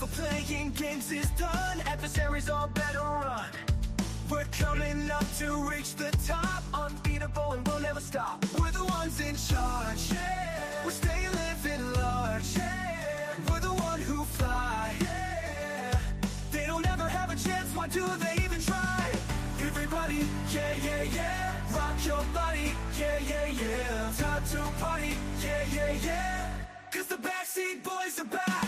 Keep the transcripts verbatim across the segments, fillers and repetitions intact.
playing games is done. Adversaries all better run. We're coming up to reach the top. Unbeatable and we'll never stop. We're the ones in charge. Yeah. We're staying living large. Yeah. We're the one who fly. Yeah. They don't ever have a chance. Why do they even try? Everybody, yeah, yeah, yeah. Rock your body, yeah, yeah, yeah. Time to party, yeah, yeah, yeah. Cause the Backseat Boys are back.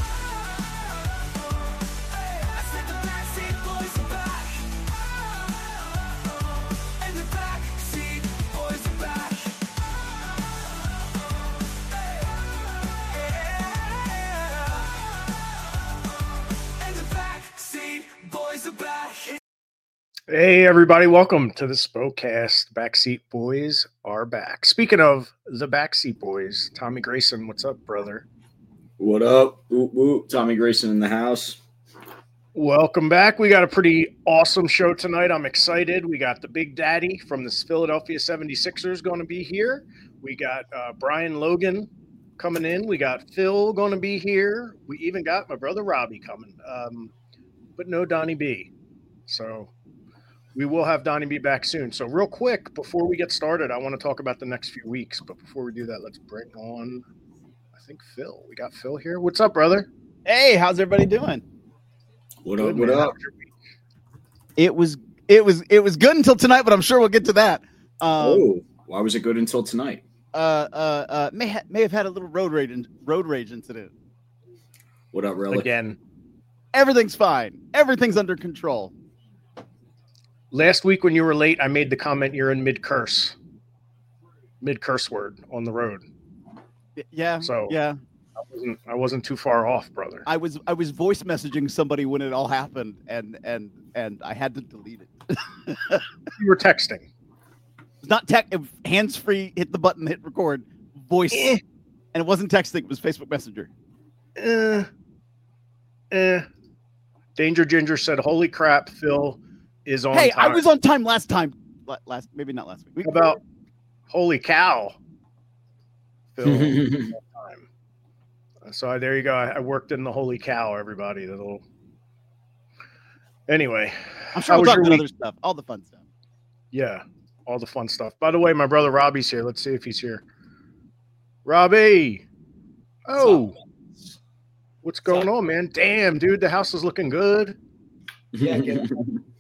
Hey everybody, welcome to the Spokecast. Backseat Boys are back. Speaking of the Backseat Boys, Tommy Grayson, what's up, brother? What up? Whoop, whoop. Tommy Grayson in the house. Welcome back. We got a pretty awesome show tonight. I'm excited. We got the Big Daddy from the Philadelphia seventy-sixers going to be here. We got uh, Brian Logan coming in. We got Phil going to be here. We even got my brother Robbie coming, um, but no Donnie B. So we will have Donnie B back soon. So real quick, before we get started, I want to talk about the next few weeks. But before we do that, let's bring on, I think, Phil. We got Phil here. What's up, brother? Hey, how's everybody doing? What Good, up? What man. up? How was your week? It was it was it was good until tonight, but I'm sure we'll get to that. Um, Oh, why was it good until tonight? uh, uh, uh, may ha- may have had a little road rage in- road rage incident. What up, Relic? Again, Everything's fine. Everything's under control. last week when you were late, I made the comment you're in mid-curse. Mid-curse word on the road. Y- Yeah. So- yeah. I wasn't, I wasn't too far off, brother. I was I was voice messaging somebody when it all happened, and and and I had to delete it. You were texting. It's not tech. Hands free. Hit the button. Hit record. Voice. Eh. And it wasn't texting. It was Facebook Messenger. Eh. Eh. Danger Ginger said, holy crap, Phil is on Hey, time. I was on time last time. La- Last maybe not last week. week How about holy cow, Phil is on time. So there you go. I I worked in the holy cow, everybody. The little. Anyway, I'm sure how we'll was talk your about week? other stuff. All the fun stuff. Yeah, all the fun stuff. By the way, my brother Robbie's here. Let's see if he's here. Robbie. Oh, what's going on, man? Damn, dude, the house is looking good. Yeah, get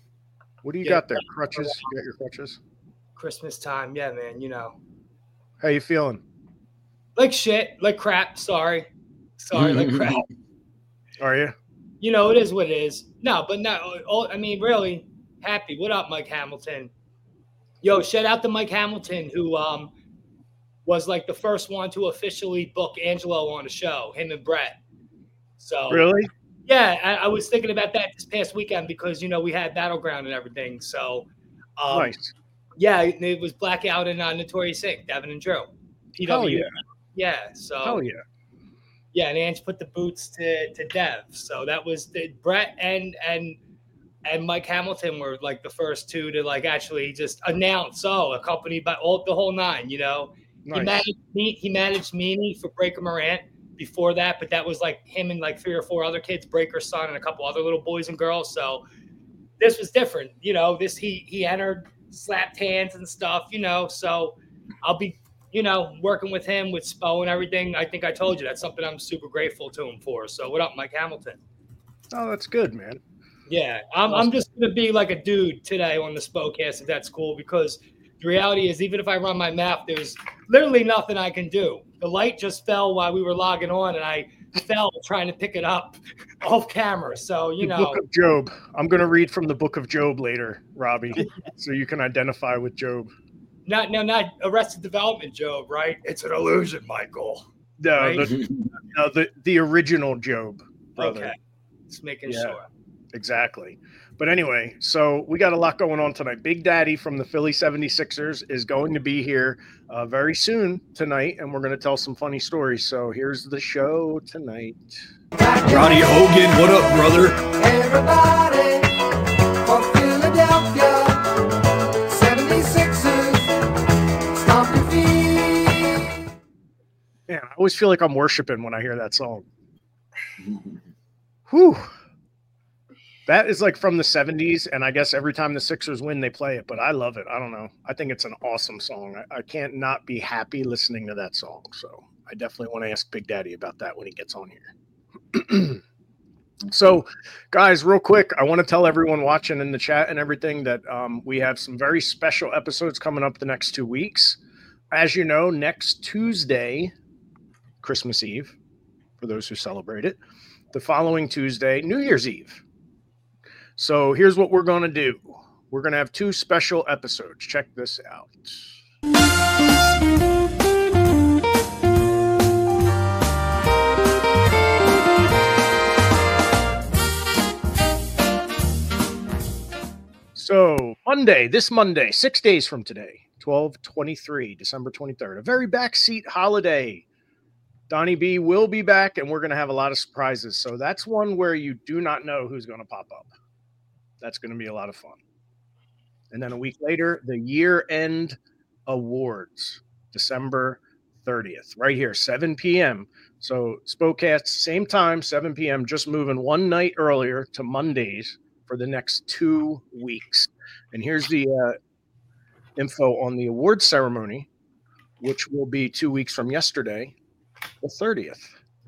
What do you Yeah. got there? Crutches? You got your crutches? Christmas time. Yeah, man, you know. How you feeling? Like shit, like crap. Sorry. Sorry, like crap. Are you? You know, it is what it is. No, but no, all, I mean, really happy. What up, Mike Hamilton? Yo, shout out to Mike Hamilton, who um was like the first one to officially book Angelo on the show, him and Brett. So Really? yeah, I, I was thinking about that this past weekend because, you know, we had Battleground and everything. So um, Nice. yeah, it was Blackout and uh, Notorious Inc, Devin and Drew. P Hell W. yeah. Yeah, so Hell yeah. yeah, and Ange put the boots to, to Dev. So that was the Brett and and and Mike Hamilton were like the first two to like actually just announce, oh, accompanied by all the whole nine, you know. He Nice. managed me, he managed Meanie for Breaker Morant before that, but that was like him and like three or four other kids, Breaker's son and a couple other little boys and girls. So this was different, you know. This he he entered, slapped hands and stuff, you know. So I'll be, you know, working with him with Spo and everything. I think I told you that's something I'm super grateful to him for. So what up, Mike Hamilton? Oh, that's good, man. Yeah, I'm I'm just gonna be like a dude today on the Spokecast, if that's cool, because the reality is, even if I run my mouth, there's literally nothing I can do. The light just fell while we were logging on, and I fell trying to pick it up off camera. So you The know, Book of Job. I'm going to read from the Book of Job later, Robbie, so you can identify with Job. not no, not Arrested Development, Job, right? It's an illusion, Michael. No, Right? the, no, the the original Job, brother. Okay, just making Yeah. sure. Exactly. But anyway, so we got a lot going on tonight. Big Daddy from the Philly seventy-sixers is going to be here uh, very soon tonight, and we're going to tell some funny stories. So here's the show tonight. Ronnie Hogan, what up, brother? Everybody from Philadelphia, seventy-sixers, stomp your feet. Man, I always feel like I'm worshiping when I hear that song. Whew. That is like from the seventies, and I guess every time the Sixers win, they play it, but I love it. I don't know. I think it's an awesome song. I, I can't not be happy listening to that song, so I definitely want to ask Big Daddy about that when he gets on here. So, guys, real quick, I want to tell everyone watching in the chat and everything that um, we have some very special episodes coming up the next two weeks. As you know, next Tuesday, Christmas Eve, for those who celebrate it, the following Tuesday, New Year's Eve. So here's what we're going to do. We're going to have two special episodes. Check this out. So Monday, this Monday, six days from today, twelve twenty-three, December twenty-third, a very backseat holiday. Donnie B will be back, and we're going to have a lot of surprises. So that's one where you do not know who's going to pop up. That's going to be a lot of fun. And then a week later, the year-end awards, December thirtieth, right here, seven p.m. So Spokecast, same time, seven p.m., just moving one night earlier to Mondays for the next two weeks. And here's the uh, info on the award ceremony, which will be two weeks from yesterday, the thirtieth.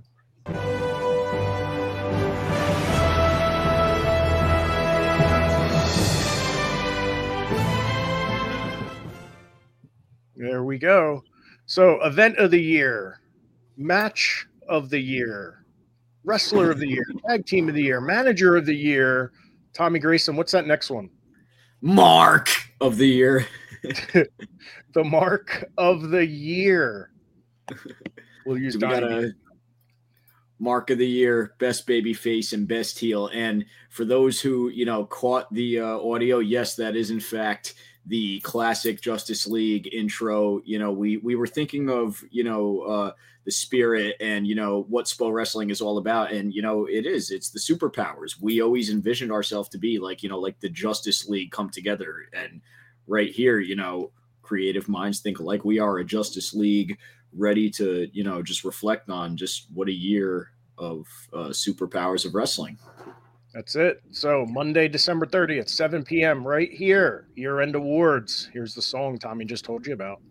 There we go. So, event of the year, match of the year, wrestler of the year, tag team of the year, manager of the year. Tommy Grayson, what's that next one? Mark of the year. The mark of the year. We'll use we got a mark of the year, best baby face and best heel. And for those who, you know, caught the uh, audio, yes, that is in fact the classic Justice League intro. You know, we we were thinking of, you know, uh, the spirit and, you know, what S P O Wrestling is all about. And, you know, it is, it's the superpowers. We always envisioned ourselves to be like, you know, like the Justice League come together. And right here, you know, creative minds think alike. We are a Justice League ready to, you know, just reflect on just what a year of uh, superpowers of wrestling. That's it. So Monday, December thirtieth, seven p.m. right here, year-end awards. Here's the song Tommy just told you about.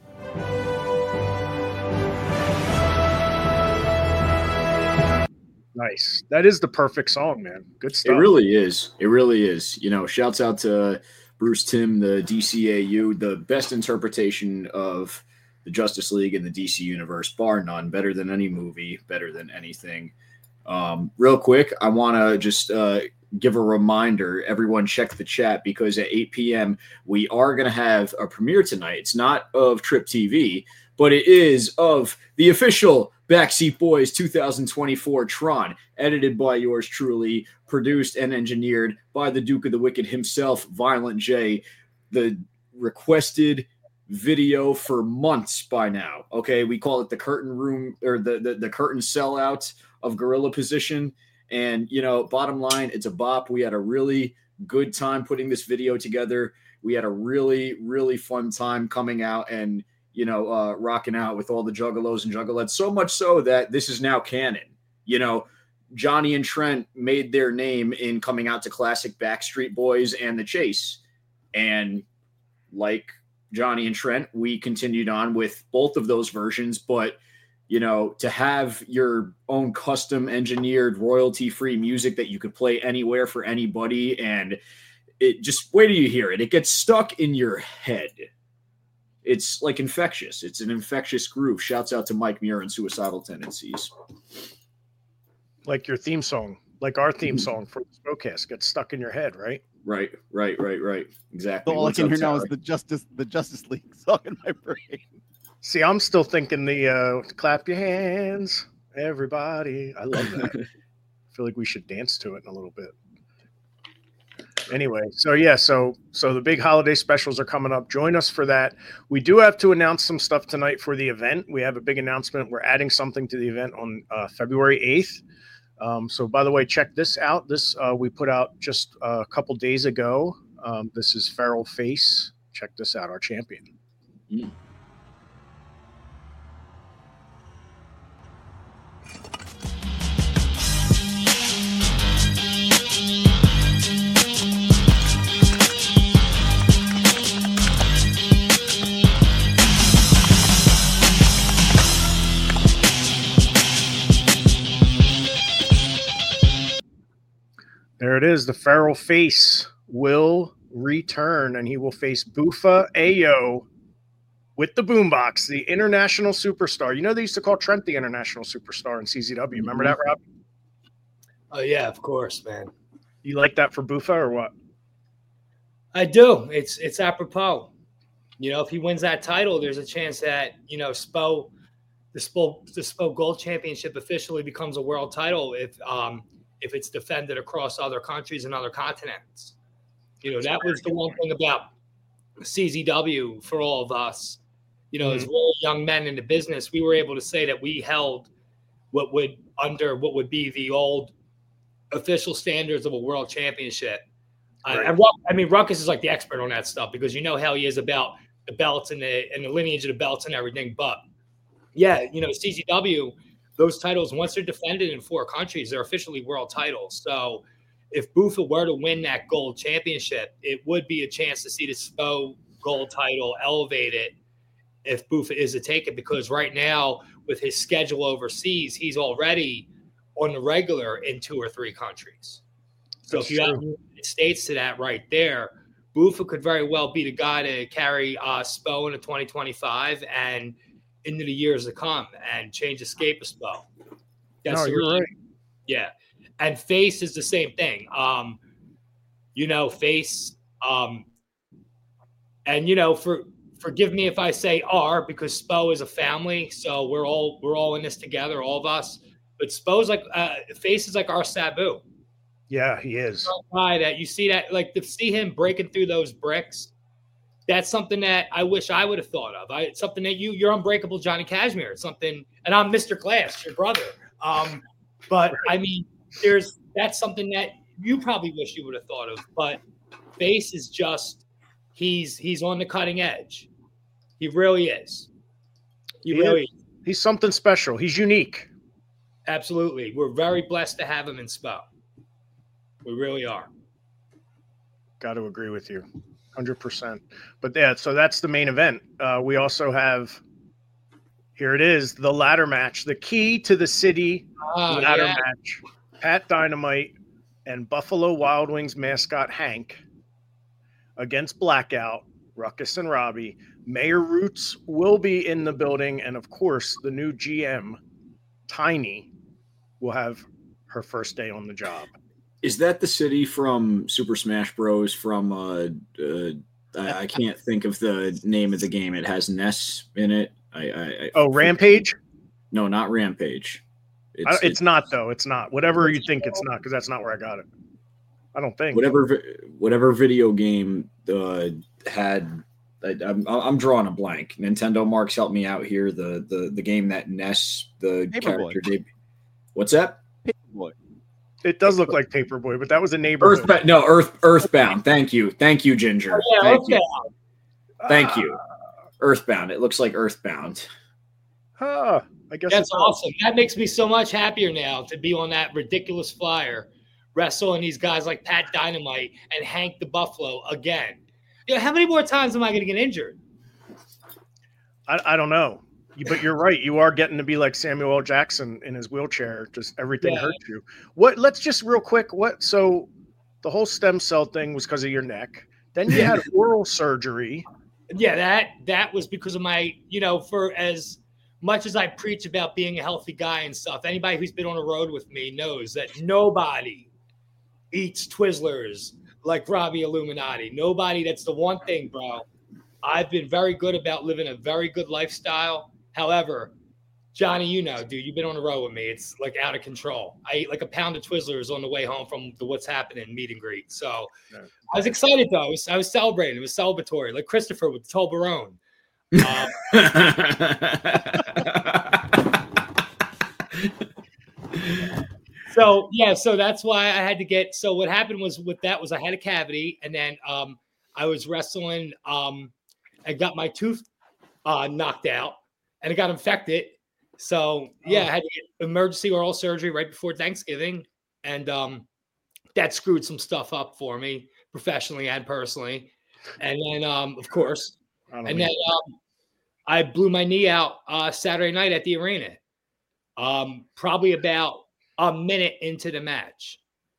Nice. That is the perfect song, man. Good stuff. It really is. It really is. You know, shouts out to Bruce Timm, the D C A U, the best interpretation of the Justice League in the D C universe, bar none. Better than any movie, better than anything. Um, real quick, I want to just uh, give a reminder. Everyone check the chat because at eight p.m. we are going to have a premiere tonight. It's not of Trip T V, but it is of the official Backseat Boys two thousand twenty-four Tron, edited by yours truly, produced and engineered by the Duke of the Wicked himself, Violent J, the requested video for months by now. Okay, we call it the curtain room or the, the, the curtain sellout of Gorilla Position. And, you know, bottom line, it's a bop. We had a really good time putting this video together. We had a really, really fun time coming out and, you know, uh, rocking out with all the juggalos and juggalettes, so much so that this is now canon. You know, Johnny and Trent made their name in coming out to classic Backstreet Boys and The Chase. And like Johnny and Trent, we continued on with both of those versions, but you know, to have your own custom engineered royalty free music that you could play anywhere for anybody. And it just, wait till you hear it. It gets stuck in your head. It's like infectious. It's an infectious groove. Shouts out to Mike Muir and Suicidal Tendencies. Like your theme song, like our theme song for the Spokecast gets stuck in your head, right? Right, right, right, right. Exactly. So all What's I can up, hear now Tara? is the Justice, the Justice League song in my brain. See, I'm still thinking the uh, clap your hands, everybody. I love that. I feel like we should dance to it in a little bit. Anyway, so yeah, so so the big holiday specials are coming up. Join us for that. We do have to announce some stuff tonight for the event. We have a big announcement. We're adding something to the event on uh, February eighth. Um, so by the way, check this out. This uh, we put out just a couple days ago. Um, this is Feral Face. Check this out, our champion. Mm. There it is. The feral face will return, and he will face Bufa Ayo with the boombox, the international superstar. You know, they used to call Trent the international superstar in C Z W. Remember that, Rob? Oh, yeah, of course, man. You like that for Bufa or what? I do. It's it's apropos. You know, if he wins that title, there's a chance that, you know, Spo, the Spo, the Spo Gold Championship officially becomes a world title if um if it's defended across other countries and other continents. You know, that was the one thing about C Z W for all of us. You know, mm-hmm. as really young men in the business, we were able to say that we held what would under what would be the old official standards of a world championship. Right. Uh, and I mean, Ruckus is like the expert on that stuff because you know how he is about the belts and the and the lineage of the belts and everything. But yeah, you know, C Z W, those titles, once they're defended in four countries, they're officially world titles. So if Bufa were to win that gold championship, it would be a chance to see the Spo gold title elevated if Bufa is to take it, because right now with his schedule overseas, he's already on the regular in two or three countries. So That's if you true. add the United States to that right there, Bufa could very well be the guy to carry uh, Spo into twenty twenty-five and into the years to come and change the scape of Spo. That's no, you're really, right. Yeah. And Face is the same thing. Um, you know, Face, um, and you know, for forgive me if I say R because Spo is a family, so we're all we're all in this together, all of us. But Spo's like uh, Face is like our Sabu. Yeah, he is. Guy that you see that like to see him breaking through those bricks. That's something that I wish I would have thought of. I, it's something that you you're unbreakable, Johnny Cashmere. It's something, and I'm Mister Glass, your brother. Um, but right. I mean. There's that's something that you probably wish you would have thought of, but Face is just he's he's on the cutting edge. He really is. He, he really is. He's something special. He's unique. Absolutely. We're very blessed to have him in Spo. We really are. Got to agree with you. one hundred percent. But yeah, so that's the main event. Uh, we also have here it is, the ladder match, the key to the city oh, ladder yeah. match. Pat Dynamite and Buffalo Wild Wings mascot Hank against Blackout, Ruckus and Robbie. Mayor Roots will be in the building, and of course, the new G M, Tiny, will have her first day on the job. Is that the city from Super Smash Bros. From uh, uh I, I can't think of the name of the game. It has Ness in it. I, I, I oh, Rampage? No, not Rampage. It's, it's, it's not though. It's not. Whatever you think it's not, because that's not where I got it. I don't think. Whatever, whatever video game uh, had. I, I'm, I'm drawing a blank. Nintendo Marks helped me out here. The the the game that Ness the Paperboy. character did. What's that? Paperboy. It does look like Paperboy, but that was a neighborhood. Earth, no, Earth Earthbound. Thank you, thank you, Ginger. Oh, yeah, Thank Earthbound. you. Thank you. Earthbound. It looks like Earthbound. Huh. I guess that's awesome. That makes me so much happier now to be on that ridiculous flyer, wrestling these guys like Pat Dynamite and Hank the Buffalo again. You know, how many more times am I going to get injured? I, I don't know. But you're right. You are getting to be like Samuel L. Jackson in his wheelchair. Just everything yeah. hurts you. What? Let's just real quick. What? So the whole stem cell thing was because of your neck. Then you had oral surgery. Yeah, that that was because of my, you know, for as much as I preach about being a healthy guy and stuff, anybody who's been on the road with me knows that nobody eats Twizzlers like Robbie Illuminati. Nobody. That's the one thing, bro. I've been very good about living a very good lifestyle. However, Johnny, you know, dude, you've been on the road with me. It's like out of control. I ate like a pound of Twizzlers on the way home from the What's Happening meet and greet. So I was excited, though. I was, I was celebrating. It was celebratory, like Christopher with the Toblerone. Um, so yeah, so that's why I had to get. So what happened was with that was I had a cavity, and then um, I was wrestling. Um, I got my tooth uh, knocked out, and it got infected. So yeah, I had to get emergency oral surgery right before Thanksgiving, and um, that screwed some stuff up for me professionally and personally. And then, um, of course, and then um, I blew my knee out uh, Saturday night at the arena. Um, probably about a minute into the match.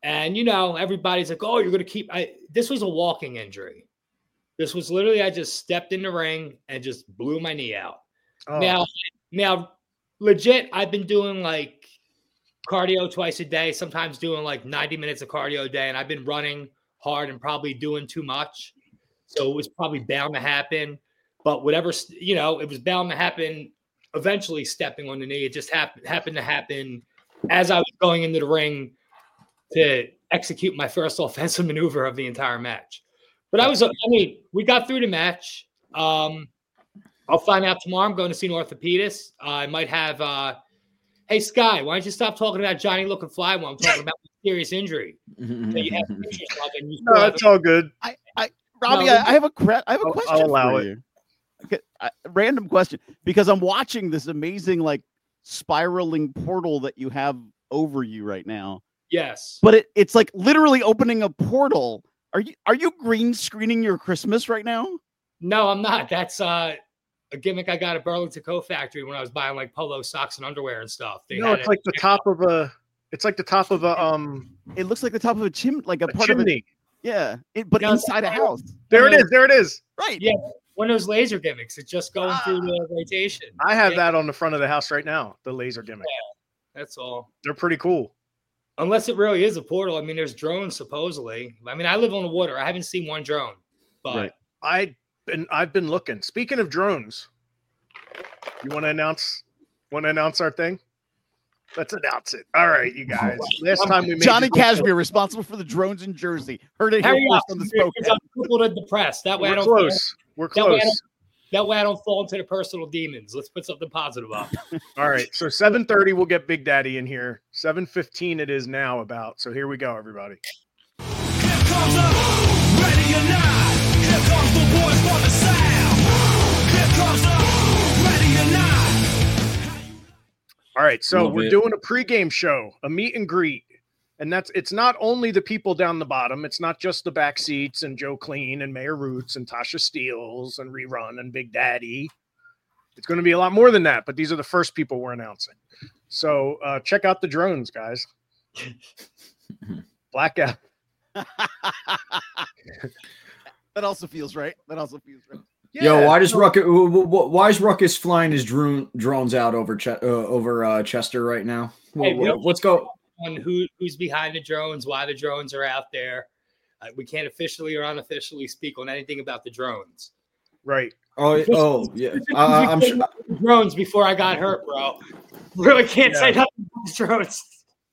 And, you know, everybody's like, oh, you're going to keep. I, this was a walking injury. This was literally, I just stepped in the ring and just blew my knee out. Oh. Now, now, legit, I've been doing like cardio twice a day, sometimes doing like ninety minutes of cardio a day. And I've been running hard and probably doing too much. So it was probably bound to happen. But whatever, you know, it was bound to happen eventually stepping on the knee. It just happened, happened to happen as I was going into the ring to execute my first offensive maneuver of the entire match. But I was, I mean, we got through the match. Um, I'll find out tomorrow. I'm going to see an orthopedist. Uh, I might have, uh, hey, Sky, why don't you stop talking about Johnny looking fly while I'm talking about serious injury? So you have pictures of and you no, it's all good. I, I, Robbie, no, I, I have a, cre- I have a I'll, question I'll allow for it. you. Okay, I, random question, because I'm watching this amazing, like, spiraling portal that you have over you right now. Yes. But it, it's like literally opening a portal. Are you are you green screening your Christmas right now? No, I'm not. That's uh, a gimmick I got at Burlington Coat Factory when I was buying like polo socks and underwear and stuff. They no, it's like the top of a. It's like the top of a. Um, it looks like the top of a chim, like a, a part chimney. of it. Yeah, it, but no, inside a house. There it is. There it is. Right. Yeah, one of those laser gimmicks. It's just going ah. through the rotation. I have yeah. that on the front of the house right now. The laser gimmick. Yeah, that's all. They're pretty cool. Unless it really is a portal. I mean, there's drones supposedly. I mean, I live on the water. I haven't seen one drone, but right. I been I've been looking. Speaking of drones, you want to announce want to announce our thing? Let's announce it. All right, you guys. Last time we made Johnny Cashmere responsible for the drones in Jersey. Heard it here first on the spoke. I'm crippled and depressed. That way We're I don't close. Fall, We're close. That way, that way I don't fall into the personal demons. Let's put something positive up. All right. So seven thirty, we'll get Big Daddy in here. seven fifteen it is now about. So here we go, everybody. Here comes the ready or not. Here comes the boys for the sound. Here comes the ready or not. All right. So Love we're it. doing a pregame show, a meet and greet. And that's it's not only the people down the bottom. It's not just the back seats and Joe Clean and Mayor Roots and Tasha Steeles and Rerun and Big Daddy. It's going to be a lot more than that, but these are the first people we're announcing. So uh, check out the drones, guys. Blackout. That also feels right. That also feels right. Yeah, Yo, why does Ruckus? Why is Ruckus flying his drone drones out over uh, over uh, Chester right now? Hey, what, what's going? On who who's behind the drones, why the drones are out there. Uh, we can't officially or unofficially speak on anything about the drones. Right. Oh, oh yeah. Uh, I'm sure drones before I got hurt, bro. Really can't yeah. say nothing about the drones.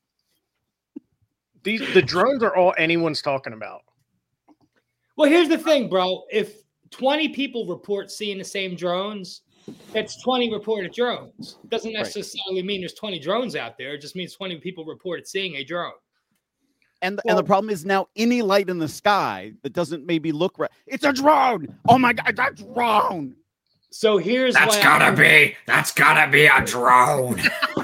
These the drones are all anyone's talking about. Well, here's the thing, bro. If twenty people report seeing the same drones, that's twenty reported drones. It doesn't necessarily right. mean there's twenty drones out there. It just means twenty people reported seeing a drone. And the, well, and the problem is now any light in the sky that doesn't maybe look right. It's a drone. Oh my God, that's drone. So here's that's why gotta I, be that's gotta be a drone.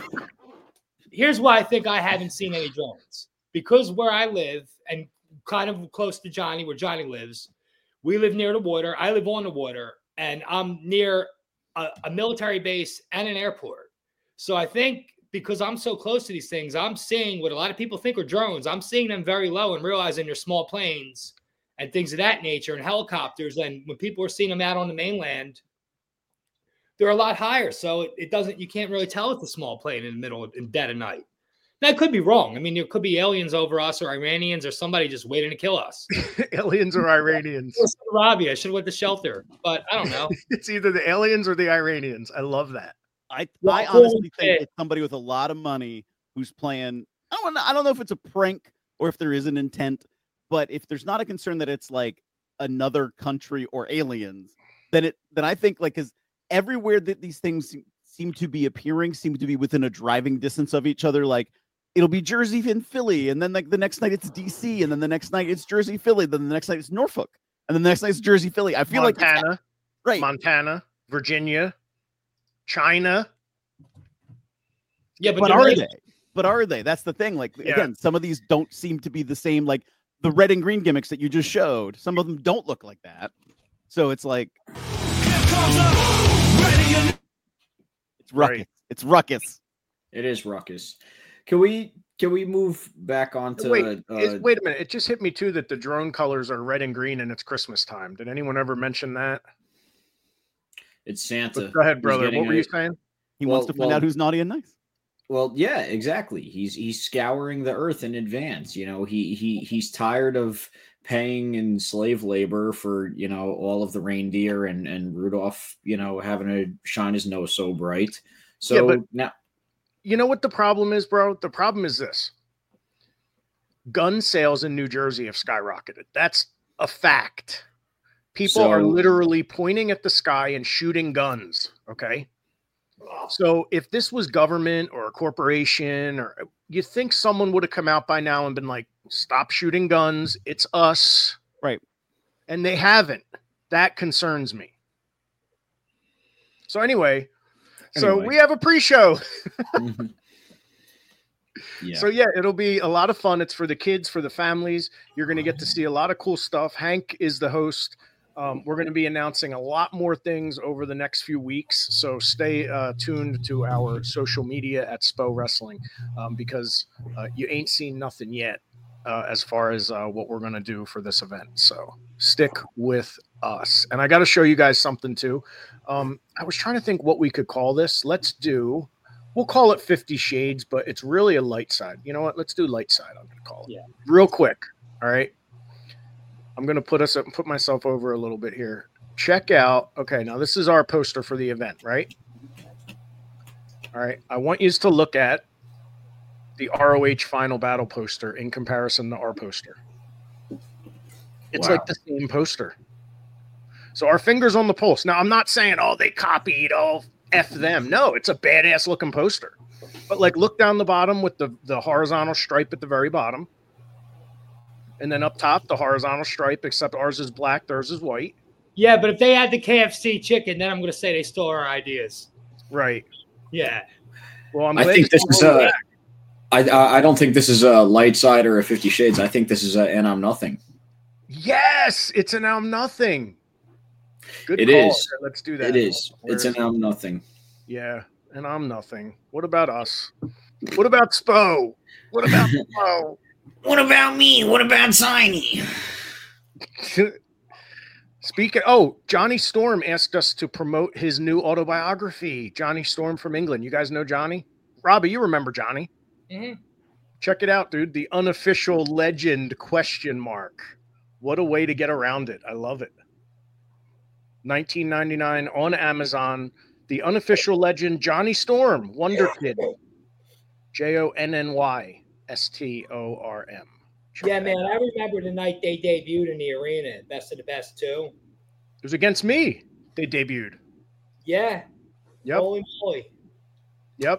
Here's why I think I haven't seen any drones. Because where I live and kind of close to Johnny, where Johnny lives, we live near the water. I live on the water, and I'm near a, a military base and an airport. So I think because I'm so close to these things, I'm seeing what a lot of people think are drones. I'm seeing them very low and realizing they're small planes and things of that nature and helicopters. And when people are seeing them out on the mainland, they're a lot higher. So it, it doesn't, you can't really tell it's a small plane in the middle of in dead of night. Now, it could be wrong. I mean, there could be aliens over us or Iranians or somebody just waiting to kill us. Aliens or Iranians. Robbie, I should have went to shelter, but I don't know. It's either the aliens or the Iranians. I love that. I, I honestly think it's somebody with a lot of money who's playing. I don't know, I don't know if it's a prank or if there is an intent, but if there's not a concern that it's like another country or aliens, then it then I think like because everywhere that these things seem, seem to be appearing seem to be within a driving distance of each other. Like it'll be Jersey and Philly, and then like the next night it's D C, and then the next night it's Jersey, Philly, then the next night it's Norfolk, and then the next night it's Jersey, Philly. I feel Montana, like Montana, right? Montana, Virginia. China. Yeah, but, but are really- they? But are they? That's the thing. Like, yeah. again, some of these don't seem to be the same. Like the red and green gimmicks that you just showed, some of them don't look like that. So it's like it's ruckus. Right. It's ruckus. It is ruckus. Can we can we move back on to? Wait, uh, is, wait a minute. It just hit me too that the drone colors are red and green, and it's Christmas time. Did anyone ever mention that? It's Santa. But go ahead, brother. Getting What were a- you saying? He Well- wants to find well- out who's naughty and nice. Well, yeah, exactly. He's he's scouring the earth in advance. You know, he he he's tired of paying in slave labor for, you know, all of the reindeer and and Rudolph, you know, having to shine his nose so bright. So Yeah, but- now, You know what the problem is, bro? The problem is this. Gun sales in New Jersey have skyrocketed. That's a fact. People So- are literally pointing at the sky and shooting guns. Okay. So if this was government or a corporation, or you think someone would have come out by now and been like, stop shooting guns. It's us. Right. And they haven't. That concerns me. So anyway, so Anyway. we have a pre-show. yeah. So yeah, it'll be a lot of fun. It's for the kids, for the families. You're going to get to see a lot of cool stuff. Hank is the host. Um, we're going to be announcing a lot more things over the next few weeks. So stay uh, tuned to our social media at Spo Wrestling um, because uh, you ain't seen nothing yet uh, as far as uh, what we're going to do for this event. So stick with us. And I got to show you guys something too. Um, I was trying to think what we could call this. Let's do. We'll call it Fifty Shades, but it's really a light side. You know what? Let's do light side. I'm going to call it. Yeah. Real quick. All right. I'm going to put us up and put myself over a little bit here. Check out. Okay. Now this is our poster for the event, right? All right. I want you to look at the R O H Final Battle poster in comparison to our poster. It's Wow. like the same poster. So our fingers on the pulse. Now I'm not saying, oh, they copied, oh, F them. No, it's a badass looking poster. But like look down the bottom with the, the horizontal stripe at the very bottom. And then up top, the horizontal stripe, except ours is black, theirs is white. Yeah, but if they had the K F C chicken, then I'm going to say they stole our ideas. Right. Yeah. Well, I'm I glad think you this is told me a. that. I I I don't think this is a light side or a Fifty Shades. I think this is a and I'm nothing. Yes, it's an I'm nothing. Good It call. is. Here, let's do that. It is. Where It's is an I'm nothing. Yeah, and I'm nothing. What about us? What about Spo? What about Spo? What about me? What about Signy? Speaking, oh, Johnny Storm asked us to promote his new autobiography. Johnny Storm from England. You guys know Johnny? Robbie, you remember Johnny? Mhm. Check it out, dude. The unofficial legend question mark. What a way to get around it. I love it. nineteen ninety-nine on Amazon. The unofficial legend, Johnny Storm, Wonder Kid. J O N N Y S T O R M. Check Yeah, that man. out. I remember the night they debuted in the arena at Best of the Best, too. It was against me. They debuted. Yeah. Yep. Holy moly. Yep.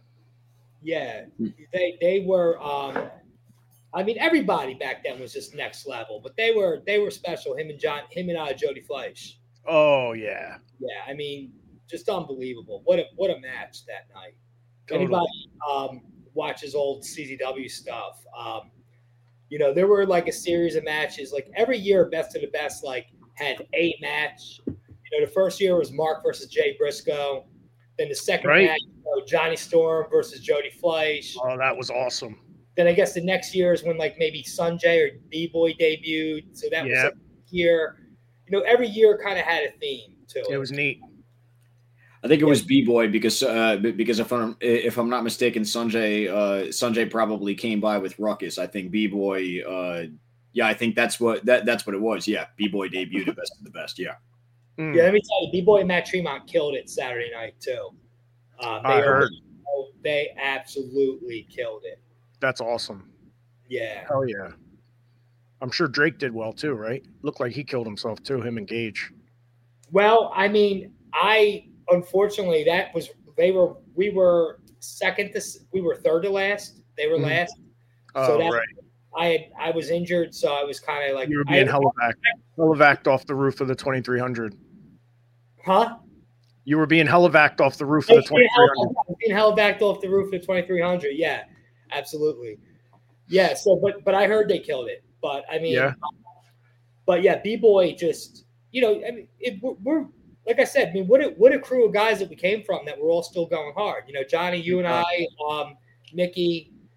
Yeah. They they were um I mean everybody back then was just next level, but they were they were special. Him and John him and uh, Jody Fleisch. Oh, yeah. Yeah, I mean, just unbelievable. What a what a match that night. Totally. Anybody um, watches old C Z W stuff? Um, you know, there were like a series of matches. Like every year, Best of the Best like had a match. You know, the first year was Mark versus Jay Briscoe. Then the second Right. match, you know, Johnny Storm versus Jody Fleisch. Oh, that was awesome. Then I guess the next year is when like maybe Sunjay or B-Boy debuted. So that was Yep. like here. You know, every year kind of had a theme to it. It was neat. I think it was B Boy because uh, because if I'm if I'm not mistaken, Sanjay uh, Sanjay probably came by with Ruckus. I think B Boy. Uh, yeah, I think that's what that that's what it was. Yeah, B Boy debuted at Best of the Best. Yeah. Mm. Yeah, let me tell you, B-Boy and Matt Tremont killed it Saturday night too. Um, they I heard. are- they absolutely killed it. That's awesome. Yeah. Hell yeah. I'm sure Drake did well too, right? Looked like he killed himself too, him and Gage. Well, I mean, I unfortunately that was they were we were second to s- we were third to last. They were Mhm. last. Oh, So that- right. I had I was injured, so I was kind of like, You were I being had- helivac, helivaced off the roof of the twenty-three hundred. huh? You were being helivaced off the roof I of the was being twenty-three held, hundred. I was being held back off the roof of the twenty-three hundred. Yeah, absolutely. Yeah. So, but but I heard they killed it. But I mean, Yeah. But yeah, B-Boy just you know, I mean, it, we're, we're like I said, I mean, what a, what a crew of guys that we came from that we're all still going hard. You know, Johnny, you and I, um, Mickey,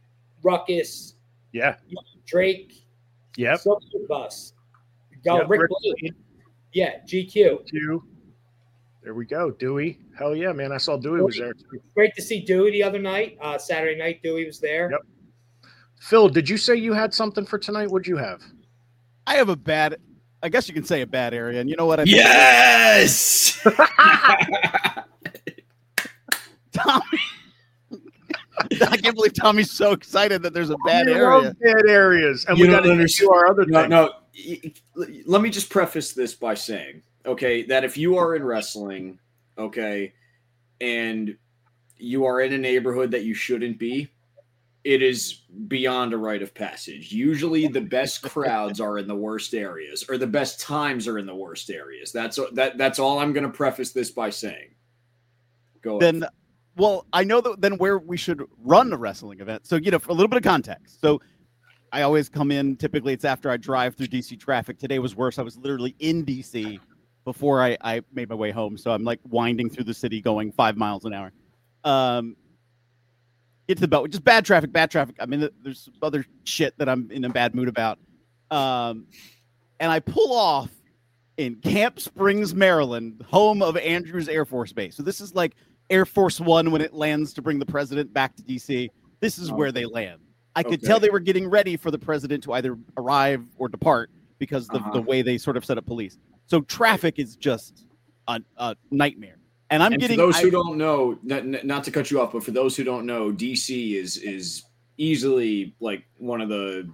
Ruckus, Yeah. Drake. Yep. So good bus. Go Yep, Rick Rick Blade. Blade. Yeah, G Q. Q. There we go. Dewey. Hell yeah, man. I saw Dewey was there too. Great to see Dewey the other night. Uh, Saturday night, Dewey was there. Yep. Phil, did you say you had something for tonight? What'd you have? I have a bad, I guess you can say a bad area. And you know what? I Yes. Tommy. I can't believe Tommy's so excited that there's a bad We area. love bad areas. And You we got don't to understand. do our other No, thing. no. y- y- Let me just preface this by saying, okay, that if you are in wrestling, okay, and you are in a neighborhood that you shouldn't be, it is beyond a rite of passage. Usually the best crowds are in the worst areas, or the best times are in the worst areas. That's that that's all I'm going to preface this by saying. Go ahead. Then, well, I know that then where we should run a wrestling event. So, you know, for a little bit of context. So I always come in, typically it's after I drive through D C traffic. Today was worse. I was literally in D C before I, I made my way home. So I'm like winding through the city going five miles an hour. Um, Get to the belt. Just bad traffic, bad traffic. I mean, there's other shit that I'm in a bad mood about. Um, and I pull off in Camp Springs, Maryland, home of Andrews Air Force Base. So this is like Air Force One when it lands to bring the president back to D C. This is where they land. I could Okay. tell they were getting ready for the president to either arrive or depart because the, Uh-huh. the way they sort of set up police. So traffic is just a, a nightmare. And I'm and getting for those I- who don't know, not, not to cut you off, but for those who don't know, D C is is easily like one of the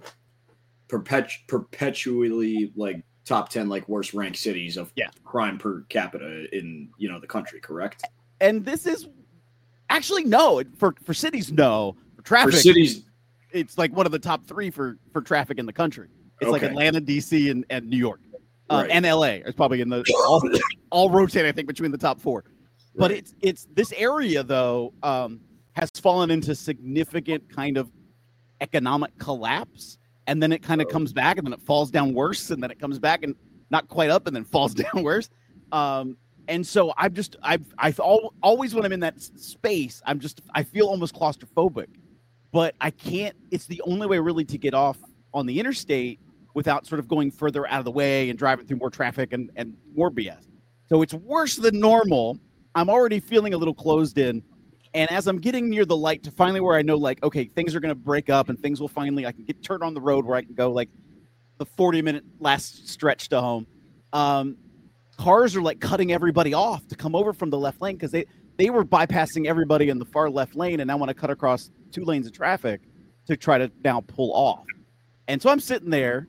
perpetu- perpetually like top ten like worst ranked cities of Yeah. crime per capita in you know the country. Correct? and this is actually no for for cities no for traffic For cities, it's like one of the top three for for traffic in the country. It's like Okay. Atlanta, D C, and, and New York, uh, Right. and L A is probably in the all, all rotate I think between the top four. But Right. it's it's this area though um, has fallen into significant kind of economic collapse, and then it kind of Oh. comes back, and then it falls down worse, and then it comes back and not quite up, and then falls down worse. Um, and so I've just I've I've al- always when I'm in that s- space, I'm just I feel almost claustrophobic, but I can't. It's the only way really to get off on the interstate without sort of going further out of the way and driving through more traffic and and more B S. So it's worse than normal. I'm already feeling a little closed in. And as I'm getting near the light to finally where I know, like, okay, things are going to break up and things will finally, I can get turned on the road where I can go like the forty minute last stretch to home. Um, cars are like cutting everybody off to come over from the left lane because they, they were bypassing everybody in the far left lane and now want to cut across two lanes of traffic to try to now pull off. And so I'm sitting there.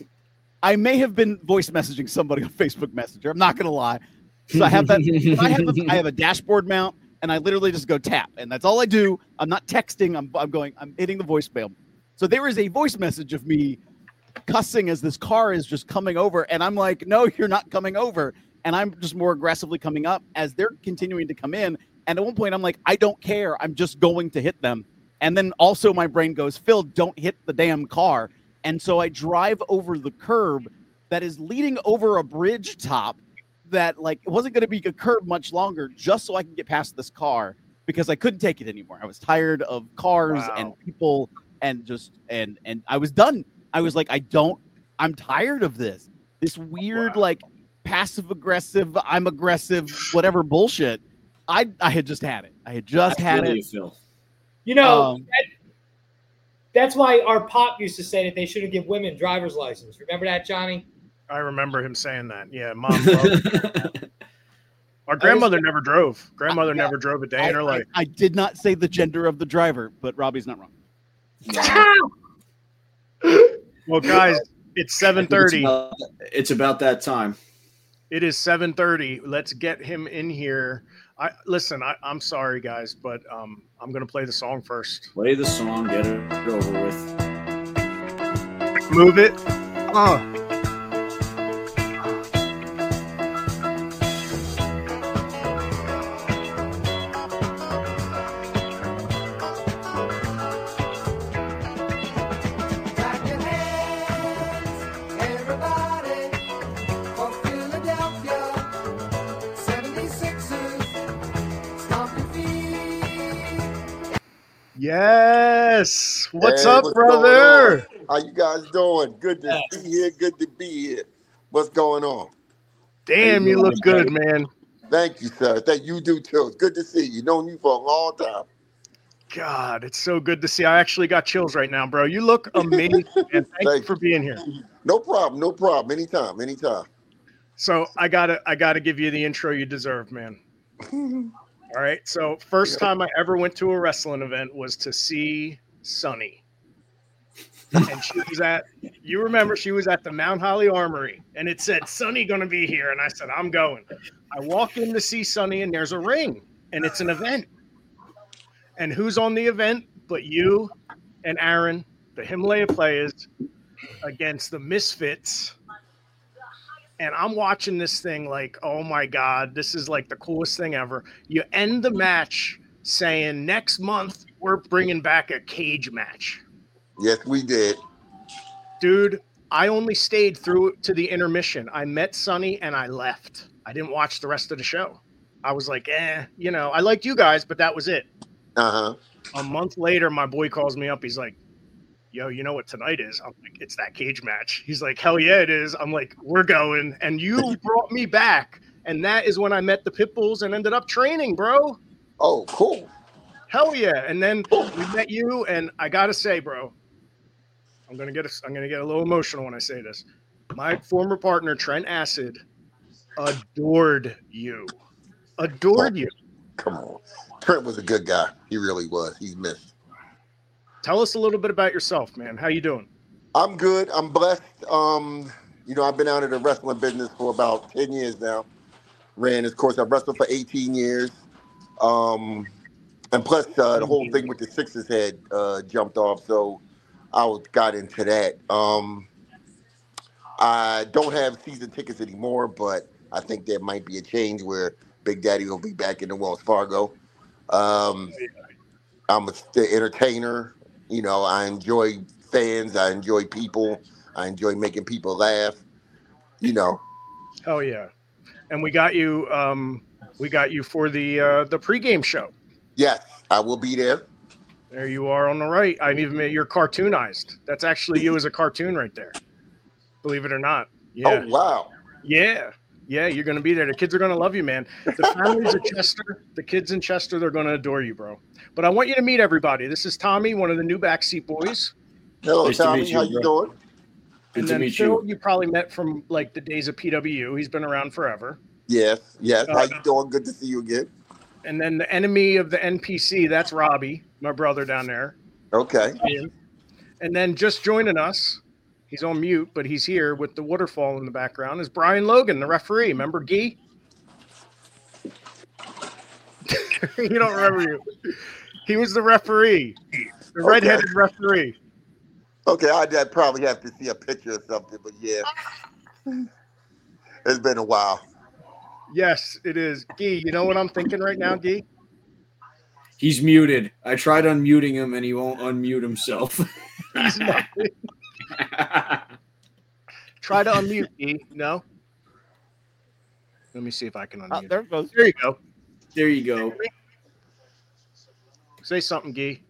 I may have been voice messaging somebody on Facebook Messenger. I'm not going to lie. So I have that. I have a, I have a dashboard mount, and I literally just go tap, and that's all I do. I'm not texting. I'm I'm going. I'm hitting the voicemail. So there is a voice message of me cussing as this car is just coming over, and I'm like, "No, you're not coming over." And I'm just more aggressively coming up as they're continuing to come in. And at one point, I'm like, "I don't care. I'm just going to hit them." And then also my brain goes, "Phil, don't hit the damn car." And so I drive over the curb that is leading over a bridge top that like it wasn't going to be a curb much longer just so I can get past this car because I couldn't take it anymore. I was tired of cars Wow. and people and just and and I was done. I was like, I don't I'm tired of this. This weird Wow. like passive aggressive, I'm aggressive, whatever bullshit. I I had just had it. I had just I had feel it. you, Phil. You know, Um, that, that's why our pop used to say that they shouldn't give women driver's license. Remember that, Johnny? I remember him saying that. Yeah, mom loved Our grandmother never drove. Grandmother Yeah. never drove a day I, in her I- life. I did not say the gender of the driver, but Robbie's not wrong. Well, guys, it's seven It's thirty. about, it's about that time. It is seven thirty. Let's get him in here. I listen. I, I'm sorry, guys, but um, I'm gonna play the song first. Play the song, get it over with. Move it. Oh. Clap your hands, everybody, for Philadelphia, seventy-sixers, stomp your feet. Yes. What's Hey, up, what's brother? going on? How you guys doing? Good to be here. Good to be here. What's going on? Damn, you look good, man. Thank you, sir. Thank you do too. It's good to see you. Known you for a long time. God, it's so good to see. I actually got chills right now, bro. You look amazing, and thank, Thank you for being here. No problem. No problem. Anytime. Anytime. So I gotta, I gotta give you the intro you deserve, man. All right. So first time I ever went to a wrestling event was to see Sunny. And she was at, you remember, she was at the Mount Holly Armory, and it said, Sunny gonna be here. And I said, I'm going. I walk in to see Sunny, and there's a ring, and it's an event. And who's on the event but you and Aaron, the Himalaya Players, against the Misfits. And I'm watching this thing like, oh my God, this is like the coolest thing ever. You end the match saying, next month, we're bringing back a cage match. Yes, we did. Dude, I only stayed through to the intermission. I met Sunny and I left. I didn't watch the rest of the show. I was like, eh, you know, I liked you guys, but that was it. Uh-huh. A month later, my boy calls me up. He's like, yo, you know what tonight is? I'm like, it's that cage match. He's like, hell yeah, it is. I'm like, we're going. And you brought me back. And that is when I met the Pitbulls and ended up training, bro. Oh, cool. Hell yeah. And then we met you, and I gotta say, bro, I'm gonna get a, I'm gonna get a little emotional when I say this. My former partner, Trent Acid, adored you. Adored you. Come on. Trent was a good guy. He really was. He's missed. Tell us a little bit about yourself, man. How you doing? I'm good. I'm blessed. Um, you know, I've been out of the wrestling business for about ten years now. Ran, of course, I've wrestled for eighteen years. Um, and plus, uh, the whole thing with the Sixers had uh, jumped off, so I was, got into that. Um, I don't have season tickets anymore, but I think there might be a change where Big Daddy will be back in the Wells Fargo. Um, I'm a, the entertainer. You know, I enjoy fans. I enjoy people. I enjoy making people laugh. You know. Oh yeah, and we got you. Um, we got you for the uh, the pregame show. Yes, I will be there. There you are on the right. I even made you're cartoonized. That's actually you as a cartoon right there. Believe it or not. Yeah. Oh wow. Yeah. Yeah, you're going to be there. The kids are going to love you, man. The families of Chester, the kids in Chester, they're going to adore you, bro. But I want you to meet everybody. This is Tommy, one of the new Backseat Boys. Hello, Nice to Tommy. meet you, How you bro. doing? Good And to then meet Phil, you. you probably met from like the days of P W U. He's been around forever. Yes, yes. Uh, How you doing? Good to see you again. And then the enemy of the N P C, that's Robbie, my brother down there. Okay. And then just joining us, he's on mute, but he's here with the waterfall in the background, is Brian Logan, the referee. Remember Guy? You don't remember you. He was the referee, the Okay. redheaded referee. Okay, I'd, I'd probably have to see a picture or something, but yeah. It's been a while. Yes, it is. Guy, you know what I'm thinking right now, Guy? He's muted. I tried unmuting him, and he won't unmute himself. He's not. Try to unmute, Guy. No? Let me see if I can Uh, unmute. there it goes. There you go. There you go. Say something, Guy.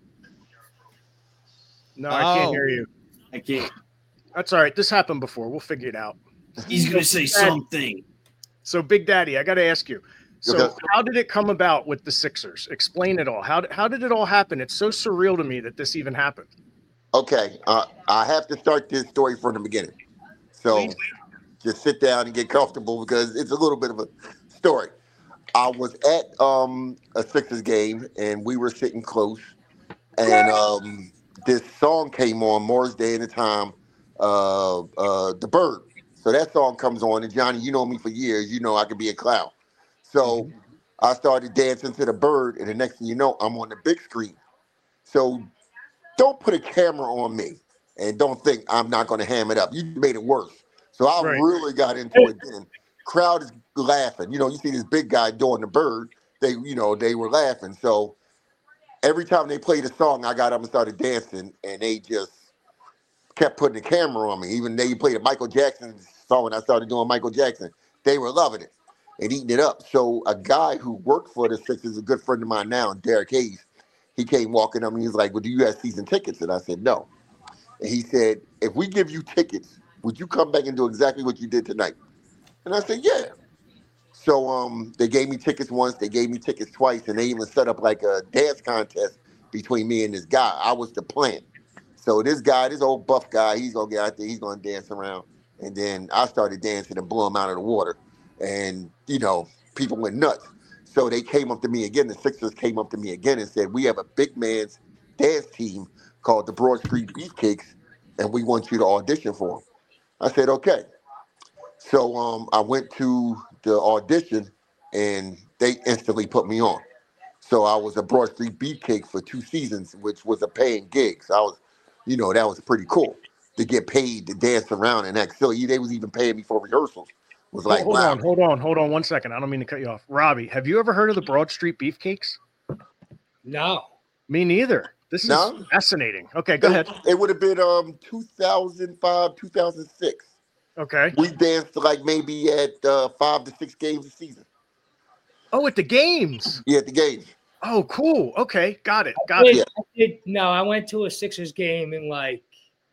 No, I can't Oh. hear you. I can't. That's all right. This happened before. We'll figure it out. He's gonna say something. So, Big Daddy, I got to ask you. So, Okay. how did it come about with the Sixers? Explain it all. How, how did it all happen? It's so surreal to me that this even happened. Okay, uh, I have to start this story from the beginning. So Please. just sit down and get comfortable because it's a little bit of a story. I was at um, a Sixers game and we were sitting close, and um, this song came on, Morris Day and the Time, uh, uh, The Bird. So that song comes on, and Johnny, you know me for years. You know I could be a clown. So I started dancing to The Bird, and the next thing you know, I'm on the big screen. So don't put a camera on me, and don't think I'm not going to ham it up. You made it worse. So I Right. really got into it then. Crowd is laughing. You know, you see this big guy doing The Bird. They, you know, they were laughing. So every time they played a song, I got up and started dancing, and they just kept putting the camera on me. Even they played a Michael Jackson song, and I started doing Michael Jackson. They were loving it and eating it up. So a guy who worked for the Sixers, a good friend of mine now, Derek Hayes, he came walking up and he was like, well, do you have season tickets? And I said, no. And he said, if we give you tickets, would you come back and do exactly what you did tonight? And I said, yeah. So um, they gave me tickets once, they gave me tickets twice, and they even set up like a dance contest between me and this guy. I was the plant. So this guy, this old buff guy, he's going to get out there, he's going to dance around. And then I started dancing and blew him out of the water. And, you know, people went nuts. So they came up to me again, the Sixers came up to me again and said, we have a big man's dance team called the Broad Street Beefcakes, and we want you to audition for them. I said, okay. So um, I went to the audition, and they instantly put me on. So I was a Broad Street Beefcake for two seasons, which was a paying gig. So I was, you know, that was pretty cool to get paid to dance around and act silly. They was even paying me for rehearsals. It was like, hold wow. on, hold on, hold on one second. I don't mean to cut you off. Robbie, have you ever heard of the Broad Street Beefcakes? No. Me neither. This No? is fascinating. Okay, go it, ahead. It would have been um two thousand five, two thousand six. Okay. We danced like maybe at uh, five to six games a season. Oh, at the games. Yeah, at the games. Oh, cool. Okay, got it. Got I did, it. I did, no, I went to a Sixers game in like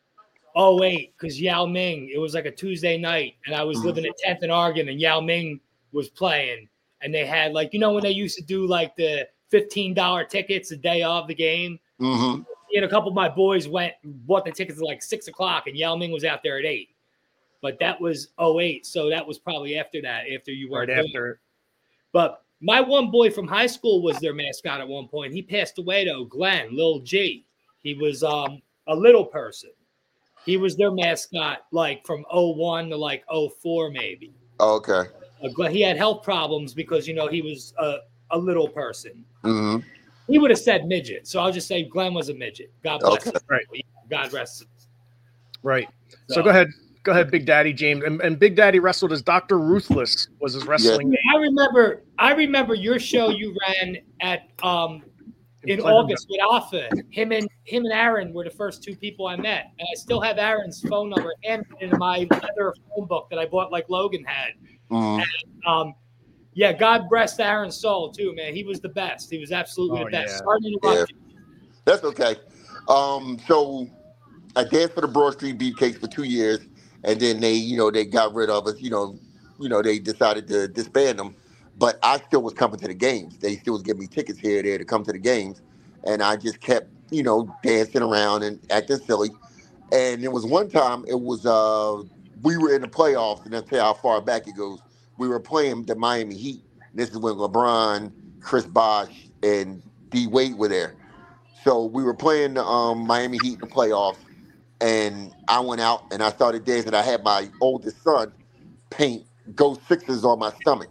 oh eight because Yao Ming, it was like a Tuesday night, and I was living at tenth and Oregon, and Yao Ming was playing, and they had like, you know, when they used to do like the fifteen dollar tickets the day of the game. Mm-hmm. And a couple of my boys went, bought the tickets at like six o'clock, and Yao Ming was out there at eight. But that was oh eight, so that was probably after that, after you weren't Right after it. But my one boy from high school was their mascot at one point. He passed away though, Glenn, Lil G. He was um a little person. He was their mascot like from oh one to like oh four maybe. Okay. Uh, Glenn, he had health problems because, you know, he was a, a little person. Mm-hmm. He would have said midget, so I'll just say Glenn was a midget. God bless Okay. him. Right. God rest him. Right. So, So- go ahead. Go ahead, Big Daddy James. And, and Big Daddy wrestled as Doctor Ruthless was his wrestling name. I remember I remember your show you ran at um in Pleasantville. August with Alpha. Him and him and Aaron were the first two people I met. And I still have Aaron's phone number and in my leather phone book that I bought like Logan had. Mm-hmm. And, um yeah, God rest Aaron's soul too, man. He was the best. He was absolutely Oh, the best. yeah. Sorry to interrupt you. That's okay. Um, so I danced for the Broad Street Beefcakes for two years, and then they, you know, they got rid of us. You know, you know, they decided to disband them. But I still was coming to the games. They still was giving me tickets here and there to come to the games, and I just kept, you know, dancing around and acting silly. And there was one time, it was uh, we were in the playoffs, and I'll tell you how far back it goes. We were playing the Miami Heat. This is when LeBron, Chris Bosh, and D Wade were there. So we were playing the um, Miami Heat in the playoffs, and I went out and I started dancing. I had my oldest son paint Go Sixers on my stomach.